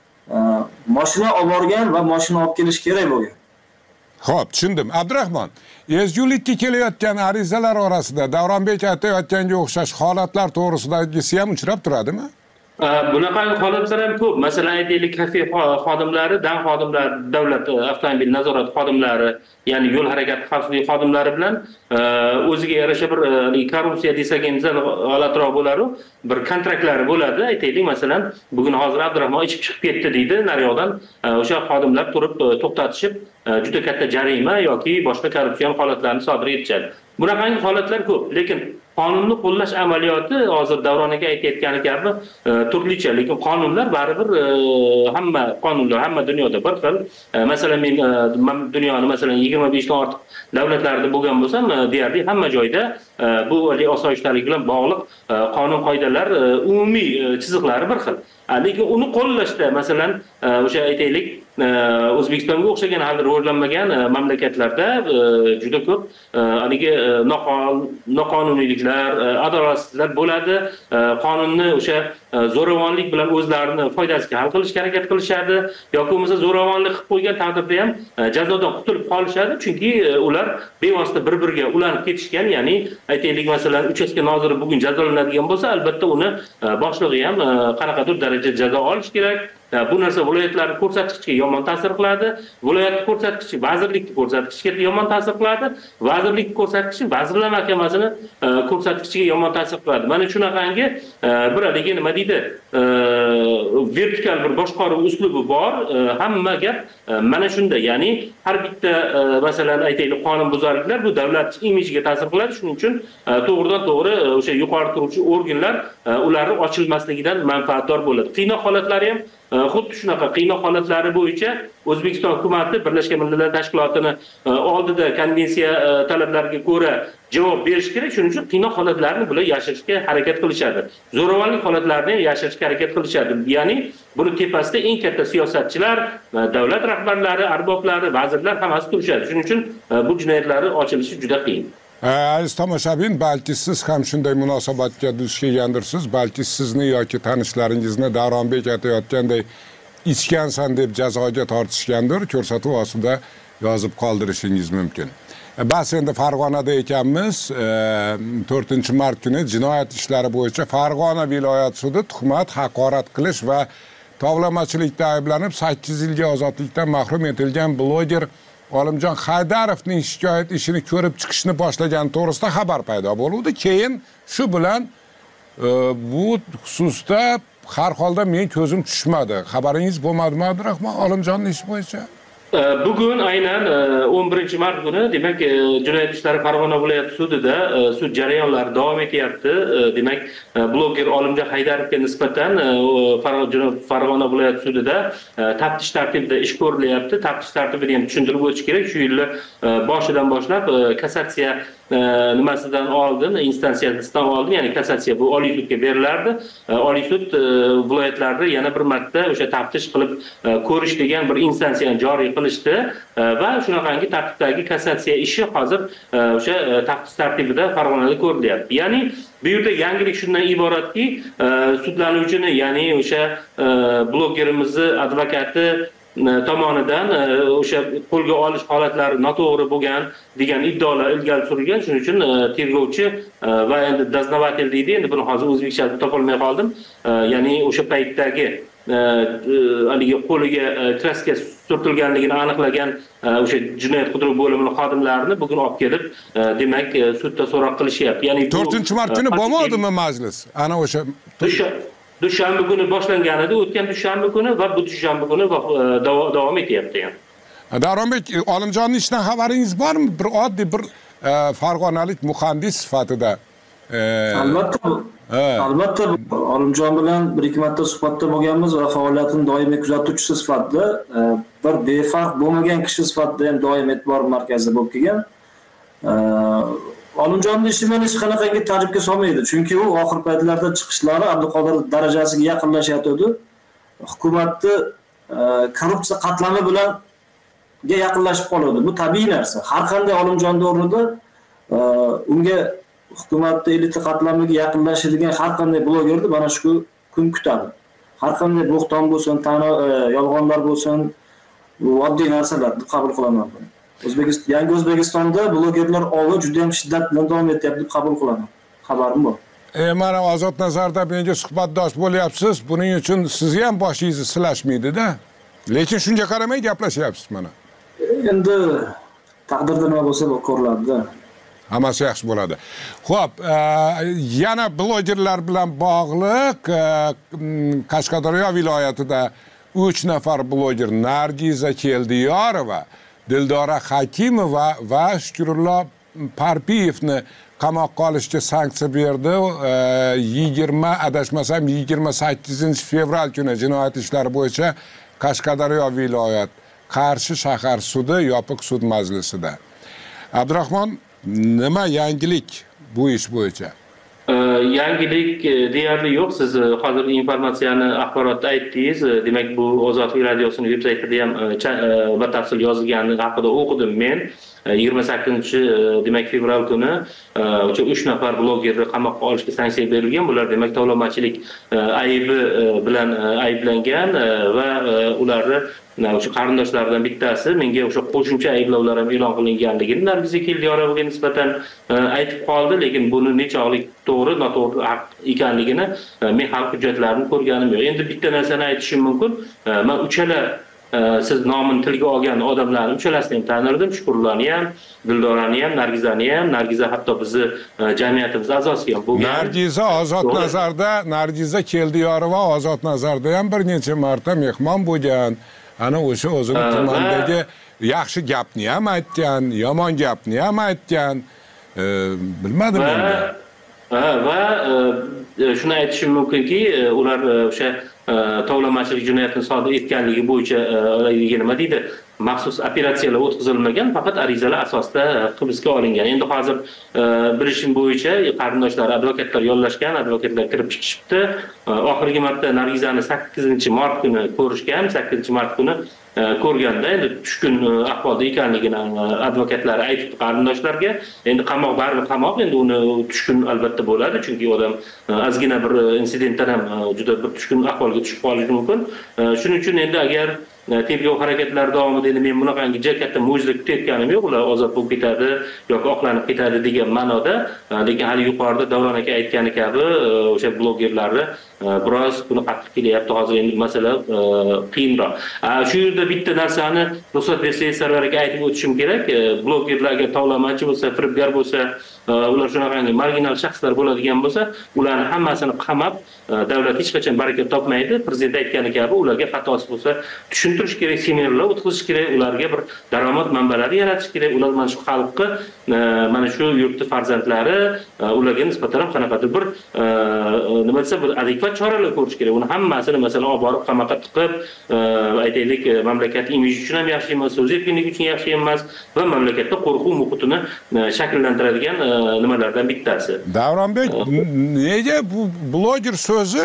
Mashina olib borgan va mashina olib kelish kerak bo'lgan. Xo'p, tushundim. Abdurahmon, ezgulikka kelayotgan arizalar orasida Davronbek aytayotganga o'xshash holatlar to'g'risidagisi ham uchrab turadimi? Bunaqa holatlar ham ko'p. Masalan, aytaylik, kafe xodimlari, dan xodimlari, davlat avtomobil nazorat xodimlari, ya'ni yo'l harakati xavfsizligi xodimlari bilan o'ziga yarasha bir korrupsiya desak ham g'alatiroq bo'lar, bir kontraktlari bo'ladi. Aytaylik, masalan, bugun hozir Abdurahmon ichib chiqib ketdi deydi, naryoqdan o'sha xodimlar turib to'xtatishib, juda katta jarima yoki boshqa korrupsion holatlarni sodir etishadi. Bunaqangi holatlar ko'p, lekin qonunni qo'llash amaliyoti hozir Davron aka aytayotgani kabi turlicha, lekin qonunlar baribir hamma qonunlar hamma dunyoda bir xil. Masalan, men dunyoni masalan 25 dan ortiq davlatlarda bo'lgan bo'lsam, deyarli hamma joyda bu osoyishtalik bilan bog'liq qonun qoidalar umumiy chiziqlari bir xil. Lekin uni qo'llashda masalan o'sha aytaylik O'zbekistonga o'xshagan hali rivojlanmagan mamlakatlarda juda ko'p haligi noqonuniyliklar, adolatsizliklar bo'ladi. Qonunni o'sha zo'ravonlik bilan o'zlarini foydasiga hal qilishga harakat qilishadi yoki bo'lmasa zo'ravonlik qilib qo'ygan taqdirda ham jazodan qutulib qolishadi, chunki ular bevosita bir-biriga ulanib ketishgan. Ya'ni aytaylik, masalan, uchastka noziri bugun jazolanadigan bo'lsa, albatta uni boshlig'i ham qanaqadir darajada jazo olish kerak. Bu narsa viloyatlarni ko'rsatkichiga yomon ta'sir qiladi. Viloyat ko'rsatkichi vazirlikning ko'rsatkichiga yomon ta'sir qiladi. Vazirlik ko'rsatkichi vazirlar mahkamasini ko'rsatkichiga yomon ta'sir qiladi. Mana shunaqangi bir haligi nima deydi, vertikal bir boshqaruv uslubi bor. Hamma gap mana shunda. Ya'ni har bitta masalan aytaylik qonunbuzarliklar bu davlat imejiga ta'sir qiladi. Shuning uchun to'g'ridan to'g'ri o'sha yuqori turuvchi organlar ularni ochilmasligidan manfaatdor bo'ladi. Qiynoq holatlari ham xuddi shunaqa qiynoq holatlari bo'yicha O'zbekiston hukumati Birlashgan Millatlar Tashkilotini oldida konvensiya talablariga ko'ra javob berish kerak. Shuning uchun qiynoq holatlarini bular yashirishga harakat qilishadi. Zo'ravonlik holatlarini yashirishga harakat qilishadi. Ya'ni buni tepasida eng katta siyosatchilar, davlat rahbarlari, arboblari, vazirlar hammasi turishadi. Shuning uchun bu jinoyatlarning ochilishi juda qiyin. Aziz tomoshabin, balki siz ham shunday munosabatga duch kelgandirsiz, balki sizni yoki tanishlaringizni Davronbek aytayotganday ichgansan deb jazoga tortishgandir, ko'rsatuv ostida yozib qoldirishingiz mumkin. Bas endi Farg'onada ekanmiz. 4-mart kuni jinoyat ishlari bo'yicha Farg'ona viloyat sudi tuhmat, haqorat qilish va tovlamachilikda ayblanib 8 yilga ozodlikdan mahrum etilgan bloger Olimjon Haydarovning shikoyat ishini ko'rib chiqishni boshlagani to'g'risida xabar paydo bo'ldi. Keyin shu bilan bu xususda har holda men ko'zim tushmadi. Xabaringiz bo'lmadimi Abdurahmon Olimjonning ishi bo'yicha? Bugun aynan 11-mart kuni demak jinoyat ishlari Farg'ona viloyat sudida sud jarayonlari davom etyapti. Demak bloger Olimjon Haydarovga nisbatan Farg'ona viloyat sudida taftish tartibida ish ko'rilyapti. Taftish tartibini ham tushuntirib o'tish kerak. Shu yil boshidan boshlab kassatsiya nimasidan oldin, instansiyasidan oldin, ya'ni kassatsiya bu Oliy sudga berilardi. Oliy sud viloyatlarda yana bir marta o'sha taftish qilib ko'rish degan bir instansiyani joriy qilishdi va shunaqangi tartibdagi kassatsiya ishi hozir o'sha taftish tartibida Farg'onada ko'rilyapti. Ya'ni bu yerda yangilik shundan iboratki, sudlanuvchini, ya'ni o'sha blogerimizni advokati tomonidan o'sha qo'lga olish holatlari noto'g'ri bo'lgan degan iddaolar ilgari surilgan. Shuning uchun tergovchi va endi doznavatel deydi, endi buni hozir o'zbekchasini topolmay qoldim. Ya'ni o'sha paytdagi haligi qo'liga kraska surtilganligini aniqlagan o'sha jinoyat qidiruv bo'limining xodimlarini bugun olib kelib, demak sudda so'roq qilishyapti. Ya'ni 4-mart kuni bo'lmadimi majlis? Ana o'sha dushanba kuni boshlangan edi, o'tgan dushanba kuni va bu dushanba kuni davom etyapti ham. Davronbek, Olimjonning ishdan xabaringiz bormi? Bir oddiy bir farg'onalik muhandis sifatida. Albatta, Olimjon bilan bir-ikki marta suhbatda bo'lganmiz va faoliyatini doimiy kuzatuvchisi sifatida, bir befarq bo'lmagan kishi sifatida ham doim e'tibor markazida bo'lib kelgan. Olimjonning ishi meni hech qanaqangi ta'jibga solmaydi, chunki u oxir paytlarda chiqishlari Abduqodir darajasiga yaqinlashyapti. Hukumatni korrupsiya qatlami bilan yaqinlashib qoladi. Bu tabiiy narsa. Har qanday Olimjon o'rnida unga hukumatning elita qatlamiga yaqinlashadigan har qanday blogerni mana shu kun kutadi. Har qanday bo'xton bo'lsin, yolg'onlar bo'lsin, bu oddiy narsalar deb qabul qilaman. Yangi O'zbekistonda blogerlar ovi juda ham shiddat bilan davom etyapti deb qabul qilaman. Xabarim bor. Mana Ozod Nazarda menga suhbatdosh bo'lyapsiz. Buning uchun sizni ham boshingizni silashmaydi-da. Lekin shunga qaramay gaplashyapsiz mana. Endi taqdirda nima bo'lsa ko'riladi-da. Hammasi yaxshi bo'ladi. Xo'p, yana blogerlar bilan bog'liq Qashqadaryo viloyatida 3 nafar bloger Nargiza Keldiyorova, Dildora Hakimova va Shukrullo Parpiyevni qamoqqa olishga sanksiya berdi. 28-fevral kuni jinoyat ishlari bo'yicha Qashqadaryo viloyat Qarshi shahar sudi yopiq sud majlisida. Abdurahmon, nima yangilik bu ish bo'yicha? Yangilik deyarli yo'q. Siz hozir informatsiyani, axborotni aytdingiz. Demak, bu Ozodlik radiosining veb-saytida ham batafsil yozilgani haqida o'qidim men. 28-fevral kuni o'sha 3 nafar blogerni qamoqqa olishga sanksiya berilgan. Bular demak tovlamachilik aybi bilan ayblangan va ularni o'sha qarindoshlaridan bittasi menga o'sha qo'shimcha ayblovlar ham e'lon qilinganligini Nargiza Keldiyorovaga nisbatan aytib qoldi, lekin buni nechog'lik to'g'ri, noto'g'ri ekanligini men hali hujjatlarini ko'rganim yo'q. Endi bitta narsani aytishim mumkin. Men uchala siz nomini tilga olgan odamlarni uchalasini ham tanirdim. Shukurlani ham, Dildorani ham, Nargizani ham. Nargiza hatto bizni jamiyatimiz a'zosi ham bo'lgan. Nargiza Ozod Nazarda, Nargiza Keldiyorova Ozod Nazarda ham bir necha marta mehmon bo'lgan. Ana o'sha o'zini tumandagi yaxshi gapni ham aytgan, yomon gapni ham aytgan. Bilmadim endi. Va shuni aytishim mumkinki, ular o'sha tovlamachilik jinoyatini sodir etganligi bo'yicha nima deydi, maxsus operatsiyalar o'tkazilmagan, faqat arizalar asosida hibsga olingan. Endi hozir bilishim bo'yicha qarindoshlar, advokatlar yollashgan, advokatlar kirib chiqishibdi. Oxirgi marta Nargizani 8-mart kuni ko'rishgan, 8-mart kuni ko'rganda endi tushkun ahvolda ekanligini advokatlar aytib qarindoshlarga. Endi qamoq baribir qamoq, endi uni tushkun albatta bo'ladi, chunki odam ozgina bir insidentdan ham juda bir tushkun ahvolga tushib qolishi mumkin. Shuning uchun endi agar tergov harakatlari davomida endi men bunaqangi katta mo'jiza kutayotganim yo'q, ular ozod bo'lib ketadi yoki oqlanib ketadi degan ma'noda, lekin hali yuqorida Davron aka aytgani kabi o'sha blogerlarni biroz buni qattiq kelyapti. Hozir endi masala qiyinroq. Shu yerda bitta narsani ruxsat bersangiz Sarvar aka aytib o'tishim kerak. Blogerlarga tovlamachi bo'lsa, firibgar bo'lsa, ular shunaqangi marginal shaxslar bo'ladigan bo'lsa, ularni hammasini qamab davlat hech qachon barakat topmaydi. Prezident aytgani kabi ularga xatosi bo'lsa tushuntirish kerak, seminarlar o'tkazish kerak, ularga bir daromad manbalari yaratish kerak. Ular mana shu xalqni, mana shu yurtni farzandlari, ularga nisbatan ham qanaqadir bir nima desam, bir adekvat choralar ko'rish kerak. Uni hammasini masalan olib borib qamoqqa tiqib, aytaylik, mamlakat imiji uchun ham yaxshi emas, so'z erkinligi uchun yaxshi emas va mamlakatda qo'rquv muhitini shakllantiradigan nimalardan bittasi. Davronbek, nega bu bloger so'zi,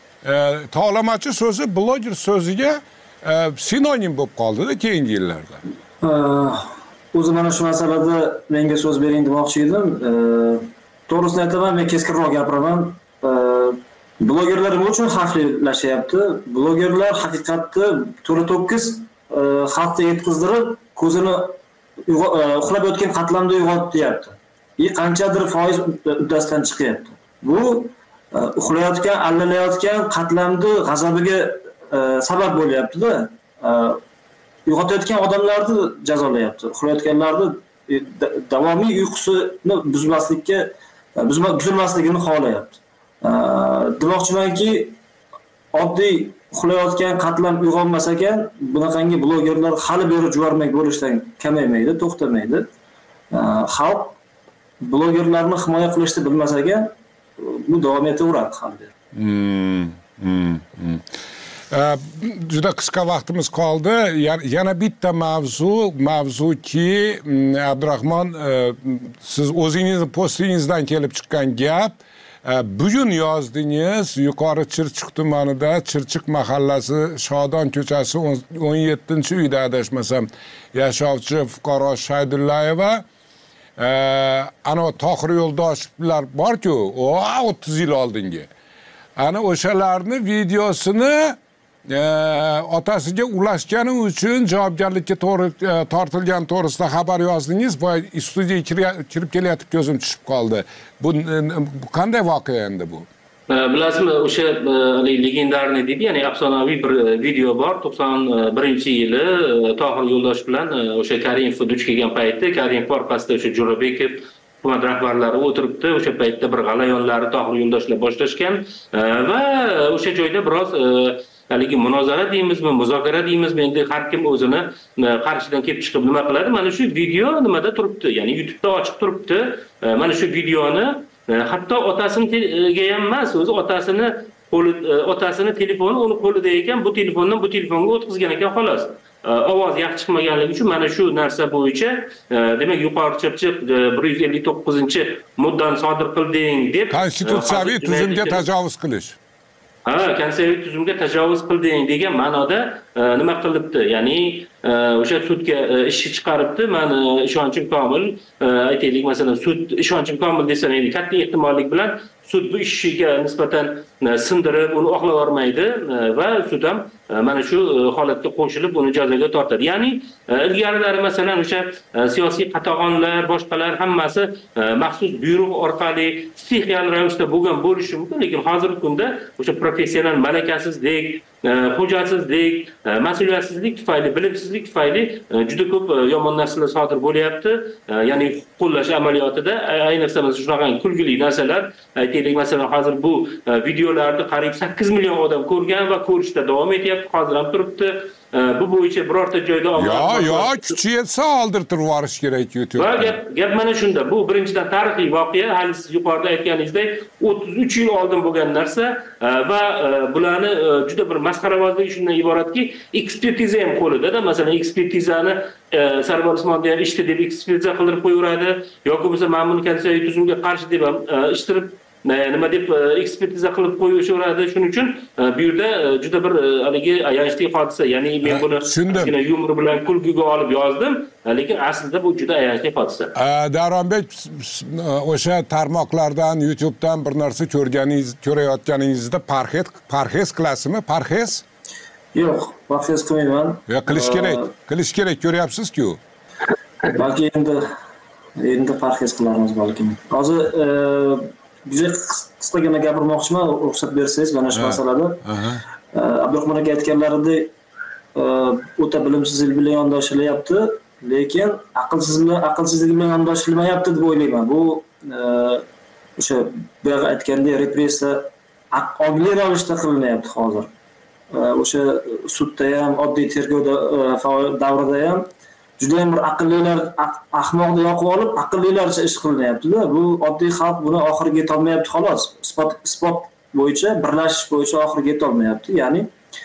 tovlamachi so'zi bloger so'ziga sinonim bo'lib qoldi-da keyingi yillarda? O'zi mana shu masalada menga so'z bering demoqchi edim. To'g'risini aytaman, men keskinroq gapiraman. Blogerlar nima uchun xavflilashyapti? Blogerlar haqiqatni to'la-to'kis xalqqa yetkazdirib, ko'zini uxlab yotgan qatlamda uyg'otyapti. Qanchadir foiz uddasidan chiqyapti. Bu uxlayotgan, allalayotgan qatlamni g'azabiga sabab bo'lyapti-da. Uyg'otayotgan odamlarni jazolayapti. Uxlayotganlarni davomiy uyqusini buzmasligini xohlayapti. Demoqchimanki, oddiy uxlayotgan qatlam uyg'onmas ekan, bunaqangi blogerlar hali beri juvarmak bo'lishdan kamaymaydi, to'xtamaydi. Xalq blogerlarni himoya qilishni bilmas ekan, bu davom etaveradi hali. Juda qisqa vaqtimiz qoldi. Yana bitta mavzuki Abdurahmon, siz o'zingizni postingizdan kelib chiqqan gap. Bugun yozdingiz, yuqori Chirchiq tumanida Chirchiq mahallasi Shodon ko'chasi 17-uyda adashmasam yashovchi fuqaro Shaydullayeva ana Tohir Yo'ldoshovlar bor-ku, 30 yil oldingi. Ana o'shalarni videosini otasiga ulashgani uchun javobgarlikka tortilgan to'g'risida xabar yozdingiz. Voy, studiyaga kirib kelayotib ko'zim tushib qoldi. Bu qanday voqea endi bu? Bilasizmi, o'sha legendarniy deydi, ya'ni afsonaviy bir video bor. 91-yili Tohir Yo'ldoshev bilan o'sha Karimov duch kelgan paytda Karimov orqasida o'sha Jo'rabekov hukumat rahbarlari o'tiribdi. O'sha paytda bir g'alayonlarni Tohir Yo'ldoshev boshlashgan va o'sha joyda biroz haligi munozara deymizmi, muzokara deymizmi, endi har kim o'zini qarshidan kelib chiqib nima qiladi. Mana shu video nimada turibdi, ya'ni YouTube'da ochiq turibdi. Mana shu videoni hatto otasiga ham emas, o'zi otasini telefoni uni qo'lida ekan, bu telefondan bu telefonga o'tkazgan ekan xolos. Ovoz yaxshi chiqmaganligi uchun mana shu narsa bo'yicha demak yuqori Chirchiq 159-moddani sodir qilding deb konstitutsiyaviy tuzumga tajovuz qilish. Konstitutsiyaviy tuzumga tajovuz qilding degan ma'noda nima qilibdi? Ya'ni o'sha sudga ishni chiqaribdi. Men ishonchim komil, aytaylik, masalan, sud ishonchim komil desam, endi katta ehtimollik bilan sud bu ishiga nisbatan sindirib, uni oqlab yormaydi va sud ham mana shu holatga qo'shilib uni jazoga tortadi. Ya'ni ilgarilari masalan o'sha siyosiy qatag'onlar, boshqalar hammasi maxsus buyruq orqali stixiyal ravishda bo'lgan bo'lishi mumkin, lekin hozirgi kunda o'sha professional malakasizlik, hujjatsizlik, mas'uliyatsizlik tufayli, bilimsizlik tufayli juda ko'p yomon narsalar sodir bo'lyapti. Ya'ni huquq qo'llash amaliyotida ayniqsa shunaqa kulgili narsalar, aytaylik, masalan, hozir bu videolarni qariyb 8 million odam ko'rgan va ko'rishda davom etyapti, hozir ham turibdi. Bu bo'yicha birorta joyda kuchi yetsa oldirtirib yuborish kerak YouTube. Va gap mana shunda. Bu birinchidan tarixiy voqea, hali siz yuqorida aytganingizdek 33 yil oldin bo'lgan narsa va bularni juda bir masxarabozlik shundan iboratki, ekspertiza ham qo'lida-da. Masalan, ekspertizani Sarvar Usmonda ham ishdi deb ekspertiza qildirib qo'yaveradi yoki bo'lmasa ma'muriy konstitutsiyaviy tuzumga qarshi deb ham ishtirib nima deb ekspertiza qilib qo'yaveradi. Shuning uchun bu yerda juda bir haligi ayanchli hodisa. Ya'ni men buni ozgina yumor bilan kulgiga olib yozdim, lekin aslida bu juda ayanchli hodisa. Davronbek, o'sha tarmoqlardan, YouTube'dan bir narsa ko'rayotganingizda parhez qilasizmi? Parhez? Yo'q, parhez qilmayman. Qilish kerak, ko'ryapsiz-ku. Balki endi parhez qilarmiz balki. Hozir juda qisqagina gapirmoqchiman, ruxsat bersangiz mana shu masalada. Abdurahmon aka aytganlaridek, o'ta bilimsizlik bilan yondashilyapti, lekin aqlsizlik bilan yondashilmayapti deb o'ylayman. Bu o'sha boya aytgandek repressiya ongli ravishda qilinyapti hozir. O'sha sudda ham, oddiy tergov davrida ham juda ham bir aqllilar ahmoqni yoqib olib, aqllilarcha ish qilinyapti-da. Bu oddiy xalq buni oxiriga yetolmayapti xolos. Isbot bo'yicha, birlashish bo'yicha oxiriga yetolmayapti. Ya'ni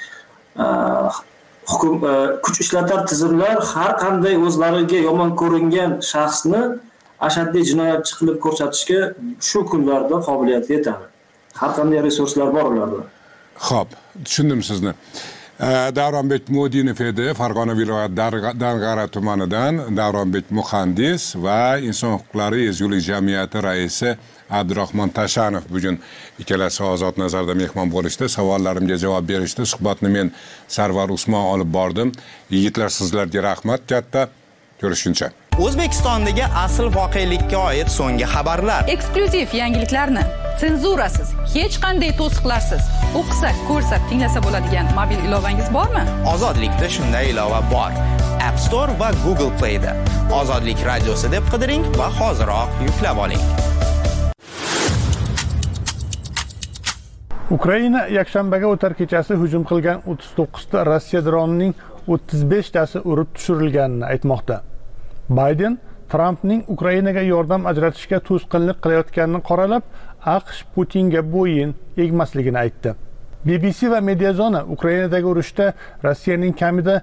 kuch ishlatar tizimlar har qanday o'zlariga yomon ko'ringan shaxsni ashaddiy jinoyatchi qilib ko'rsatishga shu kunlarda qobiliyati yetadi. Har qanday resurslar bor ularda. Xo'p, tushundim sizni. Davronbek Mo'dinov edi, Farg'ona viloyati Dang'ara tumanidan. Davronbek muhandis va inson huquqlari ezgulik jamiyati raisi Abdurahmon Tashanov bugun ikkalasi ozod nazarda mehmon bo'lishdi. Savollarimga javob berishdi. Suhbatni men Sarvar Usmon olib bordim. Yigitlar, sizlarga rahmat katta. Ko'rishguncha. O'zbekistondagi asl voqelikka oid so'nggi xabarlar, eksklyuziv yangiliklarni senzurasiz, hech qanday to'siqlarsiz o'qisa, ko'rsa, tinglasa bo'ladigan mobil ilovangiz bormi? Ozodlikda shunday ilova bor. App Store va Google Play da Ozodlik radiosi deb qidiring va hoziroq yuklab oling. Ukraina yakshanbaga o'tar kechasi hujum qilgan 39 ta Rossiya dronining 35 tasi urib tushirilganini aytmoqda. Bayden Trampning Ukrainaga yordam ajratishga to'sqinlik qilayotganini qoralab, AQSh Putinga bo'yin egmasligini aytdi. BBC va Mediazona Ukrainadagi urushda Rossiyaning kamida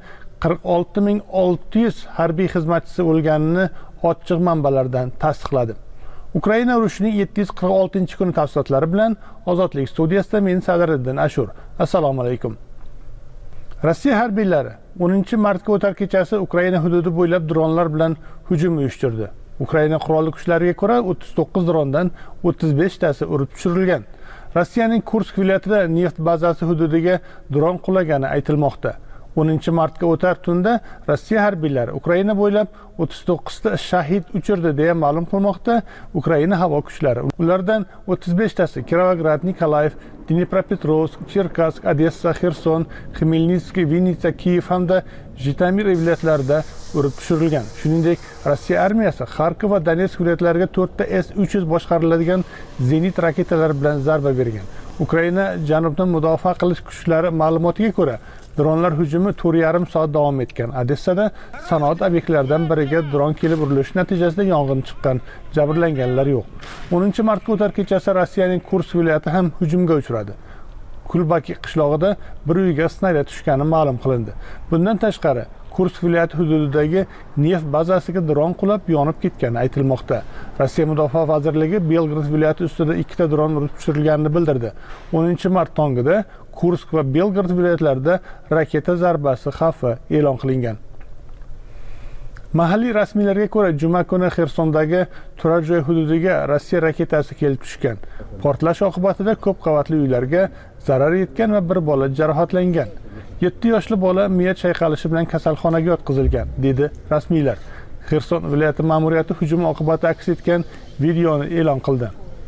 46,600 harbiy xizmatchisi o'lganini ochiq manbalardan tasdiqladi. Ukraina urushining 746-kuni tafsilotlari bilan Ozodlik studiyasida men Sadriddin Ashur. Assalomu alaykum. Rossiya harbiylari 10-martga o'tar kechasi Ukraina hududi bo'ylab dronlar bilan hujum uyushtirdi. Ukraina qurolli kuchlariga ko'ra 39 drondan 35 tasi urib tushirilgan. Rossiyaning Kursk viloyatida neft bazasi hududiga dron qulagani aytilmoqda. 10-martga o'tar tunda Rossiya harbiylari Ukraina bo'ylab 39 ta shahid uchirdi deya ma'lum qilmoqda Ukraina havo kuchlari. Ulardan 35 tasi Kirovograd, Nikolayev, Dnipropetrovsk, Cherkassk, Odessa, Xerson, Xmelnytskiy, Vinnytsa, Kiyev hamda Jitomir viloyatlarida urib tushirilgan. Shuningdek, Rossiya armiyasi Xarkov va Donetsk viloyatlariga 4 ta S-300 boshqariladigan zenit raketalari bilan zarba bergan. Ukraina janubdan mudofaa qilish kuchlari ma'lumotiga ko'ra, dronlar hujumi 4,5 soat davom etgan. Odessada sanoat obyektlaridan biriga dron kelib urilishi natijasida yong'in chiqqan. Jabrlanganlar yo'q. 10-martga o'tar kechasi Rossiyaning Kursk viloyati ham hujumga uchradi. Kulbaki qishlog'ida bir uyga snaryad tushgani ma'lum qilindi. Bundan tashqari, Kursk viloyati hududidagi neft bazasiga dron qulab yonib ketgani aytilmoqda. Rossiya Mudofaa vazirligi Belgrad viloyati ustida 2 ta dron urib tushirilganini bildirdi. 10-mart tongida Kursk va Belgrad viloyatlarida raketa zarbasi xavfi e'lon qilingan. Mahalliy rasmiylarga ko'ra, juma kuni Xersondagi turar joy hududiga Rossiya raketasi kelib tushgan. Portlash oqibatida ko'p qavatli uylarga zarar yetgan va bir bola jarohatlangan. 7 yoshli bola miya chayqalishi bilan kasalxonaga yotqizilgan, dedi rasmiylar. Xerson viloyati ma'muriyati hujum oqibati aks etgan videoni e'lon qildi.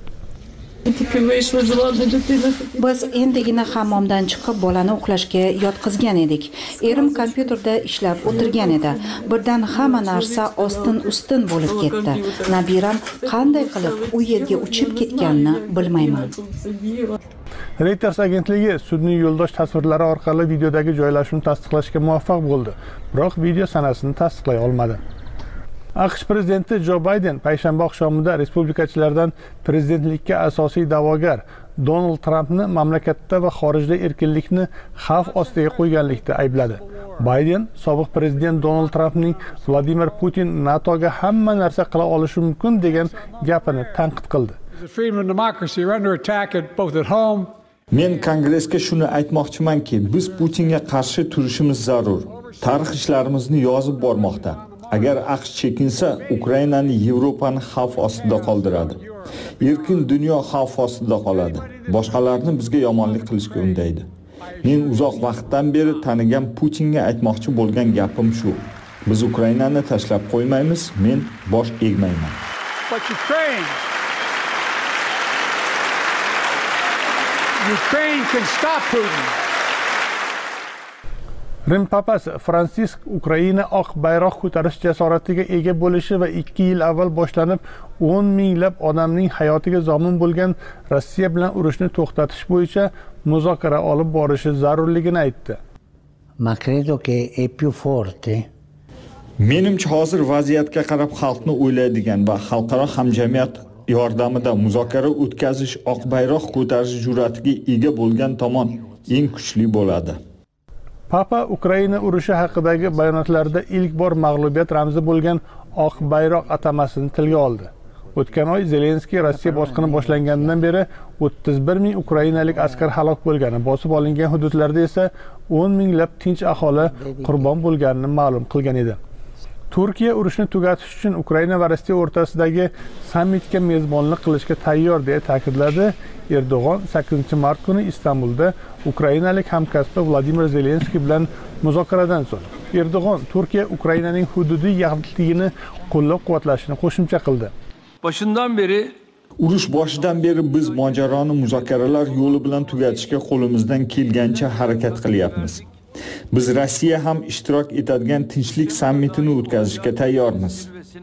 Biz endigina hammomdan chiqib bolani uxlashga yotqizgan edik. Erim kompyuterda ishlab o'tirgan edi. Birdan hamma narsa ostin-ustin bo'lib ketdi. Nabiram qanday qilib u yerga uchib ketganini bilmayman. Reuters agentligi sudning yo'ldosh tasvirlari orqali videodagi joylashuvni tasdiqlashga muvaffaq bo'ldi, biroq video sanasini tasdiqlay olmadi. AQSh prezidenti Jo Bayden payshanba oqshomida respublikachilardan prezidentlikka asosiy da'vogar Donald Trampni mamlakatda va xorijda erkinlikni xavf ostiga qo'yganlikda aybladi. Bayden sobiq prezident Donald Trampning Vladimir Putin NATOga hamma narsa qila olishi mumkin degan gapini tanqid qildi. Men Kongressga shuni aytmoqchimanki, biz Putinga qarshi turishimiz zarur. Tarix ishlarimizni yozib bormoqda. Agar AQSh chekinsa, Ukrainani, Yevropani xavf ostida qoldiradi. Erkin dunyo xavf ostida qoladi. Boshqalarni bizga yomonlik qilishga undaydi. Men uzoq vaqtdan beri tanigan Putinga aytmoqchi bo'lgan gapim shu. Biz Ukrainani tashlab qo'ymaymiz, men bosh egmayman. Ukraine can stop Putin. Rim papasi Fransisk Ukraina oq bayroq ko'tarish jasoratiga ega bo'lishi va 2 yil avval boshlanib 10 minglab odamning hayotiga zomin bo'lgan Rossiya bilan urushni to'xtatish bo'yicha muzokara olib borishi zarurligini aytdi. Ma credo che è più forte. Menimcha hozir vaziyatga qarab xalqni o'ylaydigan va xalqaro hamjamiyat yordamida muzokara o'tkazish, oq bayroq ko'tarish jur'atiga ega bo'lgan tomon eng kuchli bo'ladi. Papa Ukraina urushi haqidagi bayonotlarida ilk bor mag'lubiyat ramzi bo'lgan oq bayroq atamasini tilga oldi. O'tgan oy Zelenskiy Rossiya bosqini boshlanganidan beri 31 ming ukrainalik askar halok bo'lgani, bosib olingan hududlarda esa 10 minglab tinch aholi qurbon bo'lganini ma'lum qilgan edi. Turkiya urushni tugatish uchun Ukraina va Rossiya o'rtasidagi sammitga mezbonlik qilishga tayyor deya ta'kidladi. Erdo'g'on 8-mart kuni Istanbulda ukrainalik hamkasbi Vladimir Zelenskiy bilan muzokaradan so'ng Erdo'g'on Turkiya Ukrainaning hududiy yaxlitligini qo'llab-quvvatlashini qo'shimcha qildi. Urush boshidan beri biz mojaroni muzokaralar yo'li bilan tugatishga qo'limizdan kelgancha harakat qilyapmiz. Biz Rossiya ham ishtirok etadigan tinchlik sammitini o'tkazishga tayyormiz.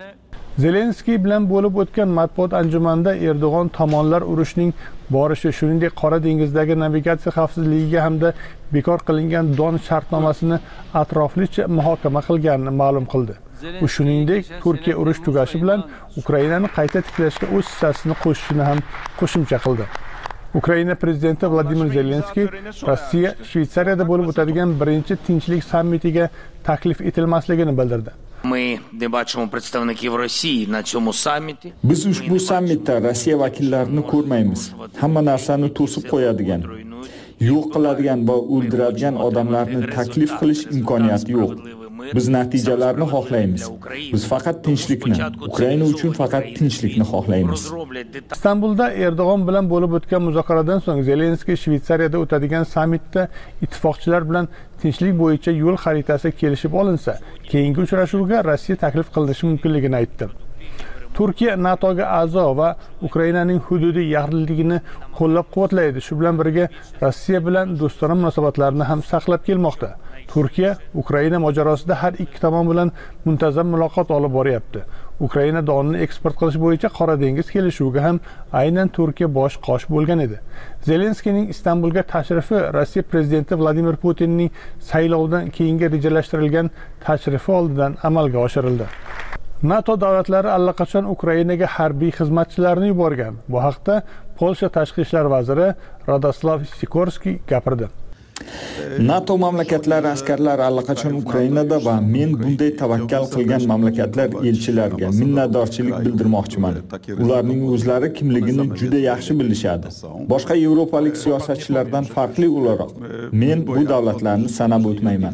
Zelenskiy bilan bo'lib o'tgan matbuot anjumanida Erdo'g'on tomonlar urushning borishi, shuningdek Qora dengizdagi navigatsiya xavfsizligiga hamda bekor qilingan Don shartnomasini atroflicha muhokama qilganini ma'lum qildi. U shuningdek Turkiya urush tugashi bilan Ukrainani qayta tiklashga o'z hissasini qo'shishini ham qo'shimcha qildi. Ukraina prezidenti Vladimir Zelenskiy Rossiya Shveysariyada bo'lib o'tadigan birinchi tinchlik sammitiga taklif etilmasligini bildirdi. Ми не бачимо представників Росії на цьому саміті. Biz ushbu sammitda Rossiya vakillarini ko'rmaymiz. Hamma narsani to'sib qo'yadigan, yo'q qiladigan va o'ldiradigan odamlarni taklif qilish imkoniyati yo'q. Biz natijalarni xohlaymiz. Biz faqat tinchlikni, Ukraina uchun faqat tinchlikni xohlaymiz. Istanbulda Erdo'g'on bilan bo'lib o'tgan muzokaradan so'ng Zelenskiy Shveysariyada o'tadigan sammitda ittifoqchilar bilan tinchlik bo'yicha yo'l xaritasi kelishib olinsa, keyingi uchrashuvga Rossiya taklif qilinishi mumkinligini aytdi. Turkiya NATOga a'zo va Ukrainaning hududiy yaxlitligini qo'llab-quvvatlaydi. Shu bilan birga Rossiya bilan do'stona munosabatlarni ham saqlab kelmoqda. Turkiya Ukraina mojarosida har ikki tomon bilan muntazam muloqot olib boryapti. Ukraina donini eksport qilish bo'yicha Qora dengiz kelishuviga ham aynan Turkiya bosh qosh bo'lgan edi. Zelenskiyning Istanbulga tashrifi Rossiya prezidenti Vladimir Putinning saylovdan keyingi rejalashtirilgan tashrifi oldidan amalga oshirildi. NATO davlatlari allaqachon Ukrainaga harbiy xizmatchilarni yuborgan. Bu haqda Polsha tashqi ishlar vaziri Radoslav Sikorskiy gapirdi. NATO mamlakatlari askarlari allaqachon Ukrainada va men bunday tavakkal qilgan mamlakatlar elchilariga minnatdorchilik bildirmoqchiman. Ularning o'zlari kimligini juda yaxshi bilishadi. Boshqa yevropalik siyosatchilardan farqli o'laroq, men bu davlatlarni sanab o'tmayman.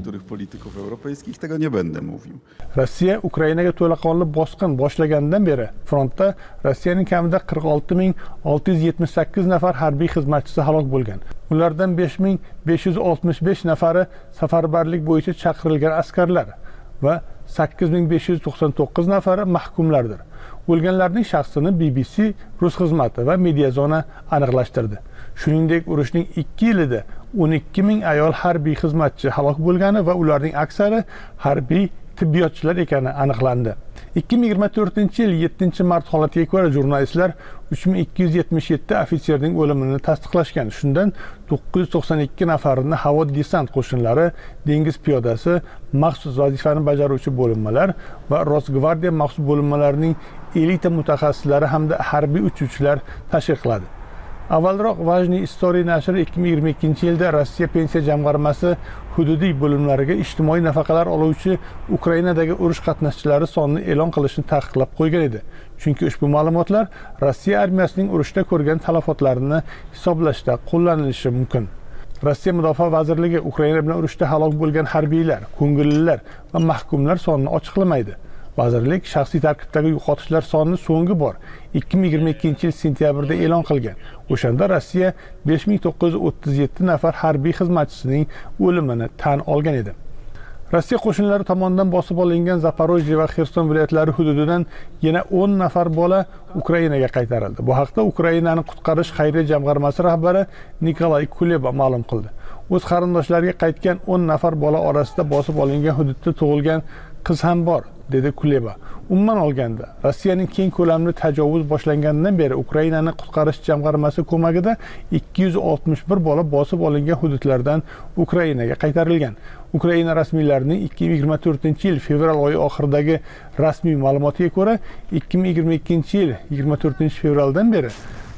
Rossiya Ukrainaga to'laqonli bosqin boshlagandan beri frontda Rossiyaning kamida 46678 nafar harbiy xizmatchisi halok bo'lgan. Ulardan 5565 nafari safarbarlik bo'yicha chaqirilgan askarlar va 8599 nafari mahkumlardir. O'lganlarning shaxsini BBC rus xizmati va Mediazona aniqlashtirdi. Shuningdek, urushning 2 yilida 12000 ayol harbiy xizmatchi halok bo'lgani va ularning aksari harbiy tibbiyotchilar ekani aniqlandi. 2024-yil 7-mart holatiga ko'ra jurnalistlar 3277 ofitserning o'limini tasdiqlashgan. Shundan 992 nafarini havo desant qo'shinlari, dengiz piyodasi, maxsus vazifani bajaruvchi bo'linmalar va Rosgvardiya maxsus bo'linmalarining elita mutaxassislari hamda harbiy uchuvchilar tashkil qiladi. Avvalroq Vajniy Istory nashri 2022-yilda Rossiya pensiya jamg'armasi hududiy bo'limlariga ijtimoiy nafaqalar oluvchi Ukrainadagi urush qatnashchilari sonini e'lon qilishni taqiqlab qo'ygan edi. Chunki ushbu ma'lumotlar Rossiya armiyasining urushda ko'rgan talafotlarini hisoblashda qo'llanilishi mumkin. Rossiya Mudofaa vazirligi Ukraina bilan urushda halok bo'lgan harbiylar, ko'ngillilar va mahkumlar sonini ochiqlamaydi. Vazirlik shaxsiy tarkibdagi yo'qotishlar sonini so'nggi bor 2022-yil sentyabrda e'lon qilgan. O'shanda Rossiya 5937 nafar harbiy xizmatchisining o'limini tan olgan edi. Rossiya qo'shinlari tomonidan bosib olingan Zaporojye va Xerson viloyatlari hududidan yana 10 nafar bola Ukrainaga qaytarildi. Bu haqda Ukrainani qutqarish xayriya jamg'armasi rahbari Nikolay Kuleba ma'lum qildi. O'z qarindoshlariga qaytgan 10 nafar bola orasida bosib olingan hududda tug'ilgan qiz ham bor, dedi Kuleba. Umuman olganda, Rossiyaning keng ko'lamli tajovuz boshlanganidan beri Ukrainani qutqarish jamg'armasi ko'magida 261 bola bosib olingan hududlardan Ukrainaga qaytarilgan. Ukraina rasmiylarining 2024-yil fevral oyi oxiridagi rasmiy ma'lumotiga ko'ra, 2022-yil 24-fevraldan beri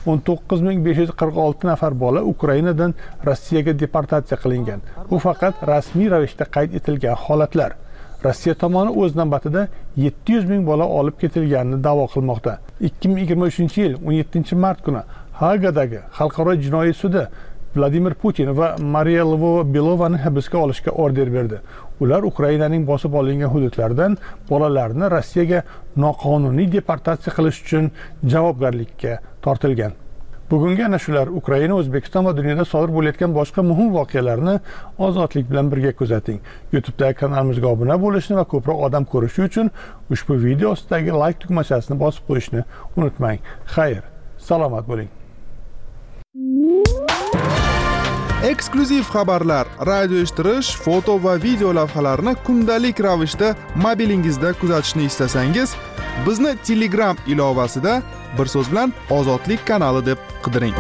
19546 nafar bola Ukrainadan Rossiyaga deportatsiya qilingan. Bu faqat rasmiy ravishda qayd etilgan holatlar. Rossiya tomoni o'z navbatida 700 ming bola olib ketilganini da'vo qilmoqda. 2023-yil 17-mart kuni Hagadagi xalqaro jinoiy sudi Vladimir Putin va Mariya Lvova-Belovani hibsga olishga order berdi. Ular Ukrainaning bosib olingan hududlaridan bolalarni Rossiyaga noqonuniy deportatsiya qilish uchun javobgarlikka tortilgan. Bugungi ana shular Ukraina, O'zbekiston va dunyoda sodir bo'layotgan boshqa muhim voqealarni ozodlik bilan birga kuzating. YouTube'dagi kanalimizga obuna bo'lishni va ko'proq odam ko'rishi uchun ushbu video ostidagi like tugmachasini bosib qo'yishni unutmang. Xayr, salomat bo'ling. Eksklyuziv xabarlar, radio eshittirish, foto va video lavhalarni kundalik ravishda mobilingizda kuzatishni istasangiz, bizni Telegram ilovasida bir so'z bilan Ozodlik kanali deb qidiring.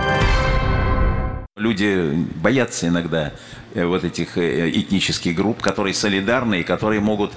Люди боятся иногда вот этих этнических групп, которые солидарны и которые могут,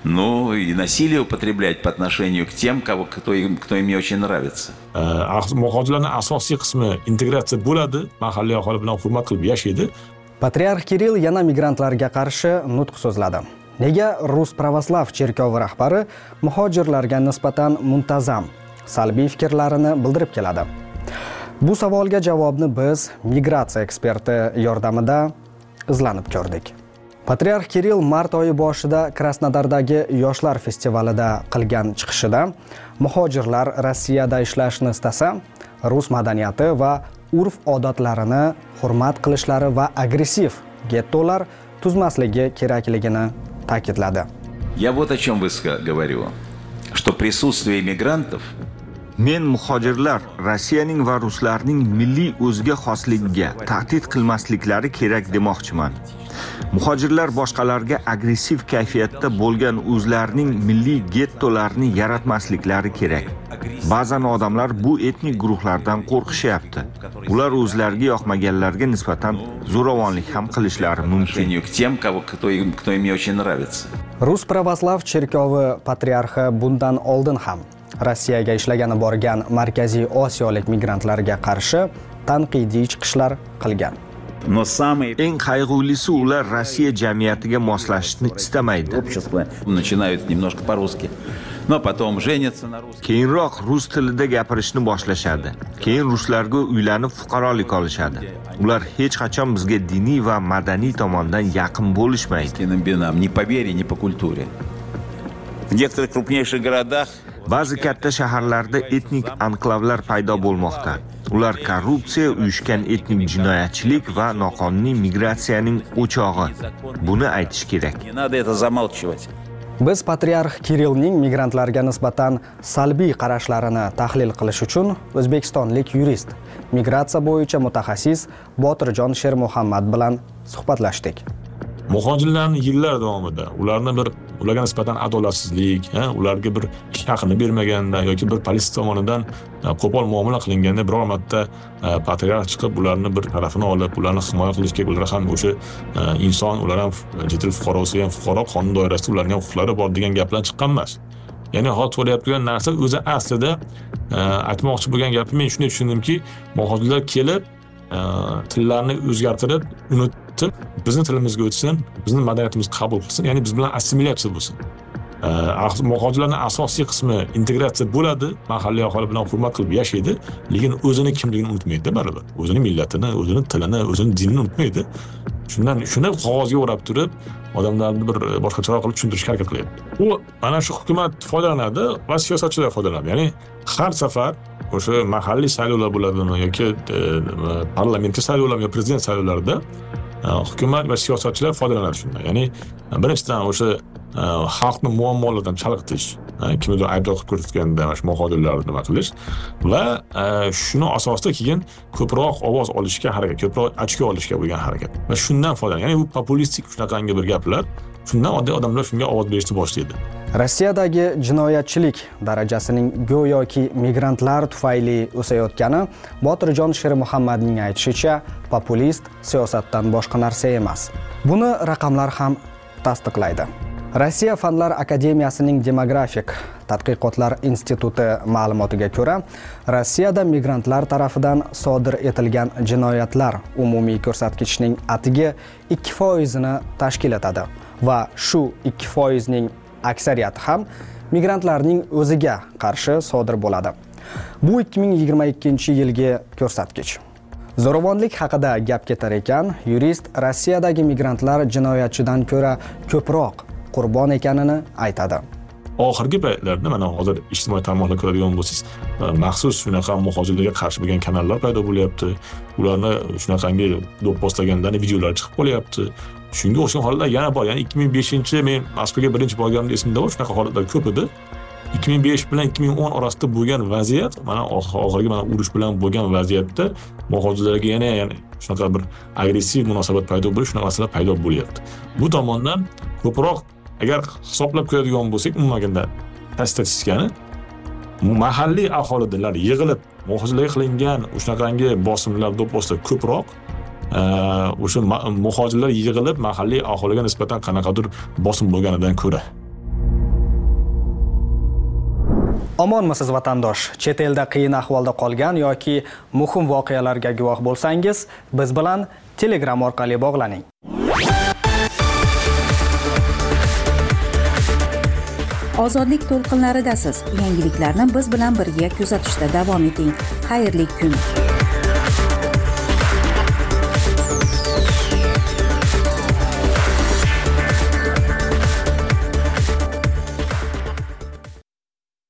и насилие употреблять по отношению к тем, кто им не очень nравится. Muhojirlarning asosiy qismi integratsiya bo'ladi, mahalliy aholi bilan hurmat qilib yashaydi. Patriarx Kirill yana migrantlarga qarshi nutq so'zladi. Nega Rus pravoslav cherkovi rahbari muhojirlarga nisbatan muntazam salbiy fikrlarini bildirib keladi? Bu savolga javobni biz migratsiya eksperti yordamida izlanib ko'rdik. Patriarx Kirill mart oyi boshida Krasnodardagi yoshlar festivalida qilgan chiqishida muhojirlar Rossiyada ishlashni istasa, rus madaniyati va urf-odatlarini hurmat qilishlari va agressiv gettolar tuzmasligi kerakligini ta'kidladi. Я вот о чем говорю, что присутствие мигрантов Men muhojirlar Rossiyaning va ruslarning milliy o'ziga xosligiga tahdid qilmasliklari kerak demoqchiman. Muhojirlar boshqalarga agressiv kayfiyatda bo'lgan o'zlarining milliy gettolarini yaratmasliklari kerak. Ba'zan odamlar bu etnik guruhlardan qo'rqishyapti. Ular o'zlariga yoqmaganlarga nisbatan zo'ravonlik ham qilishlari mumkin. Кто им не очень nравится. Rus pravoslav cherkovi patriarxi bundan oldin ham Rossiyaga ishlagani borgan Markaziy Osiyolik migrantlarga qarshi tanqidiy chiqishlar qilgan. Eng qayg'ulisi ular Rossiya jamiyatiga moslashishni istamaydi. Начинают немножко по-русски, но потом женятся на русском. Keyinroq rus tilida gapirishni boshlashadi. Keyin ruslarga uylanib fuqarolik olishadi. Ular hech qachon bizga diniy va madaniy tomondan yaqin bo'lishmaydi. Ни по вере, ни по культуре. В некоторых крупнейших городах Ba'zi katta shaharlarda etnik anklavlar paydo bo'lmoqda. Ular korrupsiya, uyushgan etnik jinoyatchilik va noqonuniy migratsiyaning o'chog'i. Buni aytish kerak. Biz patriarx Kirillning migrantlarga nisbatan salbiy qarashlarini tahlil qilish uchun o'zbekistonlik yurist, migratsiya bo'yicha mutaxassis Botirjon Shermuhammad bilan suhbatlashdik. Muhojirlarning yillar davomida ularga nisbatan adolatsizlik, ularga bir ish haqini bermaganda yoki bir politsiya tomonidan qo'pol muomala qilinganda biror marta patriarx chiqib ularni bir tarafini olib, ularni himoya qilishga, ular ham o'sha inson, ular ham chet el fuqarosi ham fuqaro, qonun doirasida ularning ham huquqlari bor degan gaplar chiqqan emas. Ya'ni hozir bo'layotgan narsa o'zi aslida aytmoqchi bo'lgan gapim men shunday tushundimki, muhojirlar kelib tillarni o'zgartirib, unutib, bizni tilimizga o'tsin, bizni madaniyatimizni qabul qilsin, ya'ni biz bilan assimilyatsiya bo'lsin. Muhojirlarning asosiy qismi integratsiya bo'ladi, mahalliy aholi bilan hurmat qilib yashaydi, lekin o'zini kimligini unutmaydi baribir. O'zini millatini, o'zini tilini, o'zini dinini unutmaydi. Shuni qog'ozga o'rab turib, odamlarni bir boshqacharoq qilib tushuntirishga harakat qilyapti. U mana shu hukumat foydalanadi va siyosatchilar foydalanadi. Ya'ni har safar o'sha mahalliy saylovlar bo'ladimi yoki parlamentga saylovlar yoki prezident saylovlarida hukumat va siyosatchilar foydalanadi shundan. Ya'ni birinchidan o'sha xalqni muammolaridan chalg'itish, kimnidir aybdor qilib ko'rsatganda mana shu muhojirlarni nima qilish va shuni asosida keyin ko'proq ovoz olishga harakat, ko'proq ochko olishga bo'lgan harakat. Va shundan foydalanadi. Ya'ni bu populistik shunaqangi bir gaplar, shundan oddiy odamlar shunga ovoz berishni boshlaydi. Rossiyadagi jinoyatchilik darajasining go'yoki migrantlar tufayli o'sayotgani Botirjon Shermuhammadning aytishicha populist siyosatdan boshqa narsa emas. Buni raqamlar ham tasdiqlaydi. Rossiya Fanlar akademiyasining demografik tadqiqotlar instituti ma'lumotiga ko'ra, Rossiyada migrantlar tarafidan sodir etilgan jinoyatlar umumiy ko'rsatkichning atigi 2% ni tashkil etadi va shu 2% ning aksariyati ham migrantlarning o'ziga qarshi sodir bo'ladi. Bu 2022-yilgi ko'rsatkich. Zo'ravonlik haqida gap ketar ekan, yurist Rossiyadagi migrantlar jinoyatchidan ko'ra ko'proq qurbon ekanini aytadi. Oxirgi paytlarda mana hozir ijtimoiy tarmoqlar ko'radigan bo'lsangiz, maxsus shunaqa muhojirlarga qarshi bo'lgan kanallar paydo bo'lyapti. Ularni shunaqangi do'pposlagandan videolar chiqib qolyapti. Shunga o'xshagan holatlar yana bor. Ya'ni 2005-men Moskvaga birinchi borganimda esimda bor, shunaqa holatlar ko'p edi. 2005 bilan 2010 orasida bo'lgan vaziyat, mana oxirgi mana urush bilan bo'lgan vaziyatda muhojirlarga yana shunaqa bir agressiv munosabat paydo bo'lish, shunaqa masalalar paydo bo'lyapti. Bu tomondan ko'proq agar hisoblab ko'radigan bo'lsak, umuman statistikani mahalliy aholilar yig'ilib muhojirlarga qilingan shunaqangi bosimlar, do'pposlar ko'proq o'sha muhojirlar yig'ilib mahalliy aholiga nisbatan qanaqadir bosim bo'lganidan ko'ra. Omonmisiz vatandosh? Chet elda qiyin ahvolda qolgan yoki muhim voqealarga guvoh bo'lsangiz, biz bilan Telegram orqali bog'laning. Ozodlik to'lqinlaridasiz. Yangiliklarni biz bilan birga kuzatishda davom eting. Xayrli kun.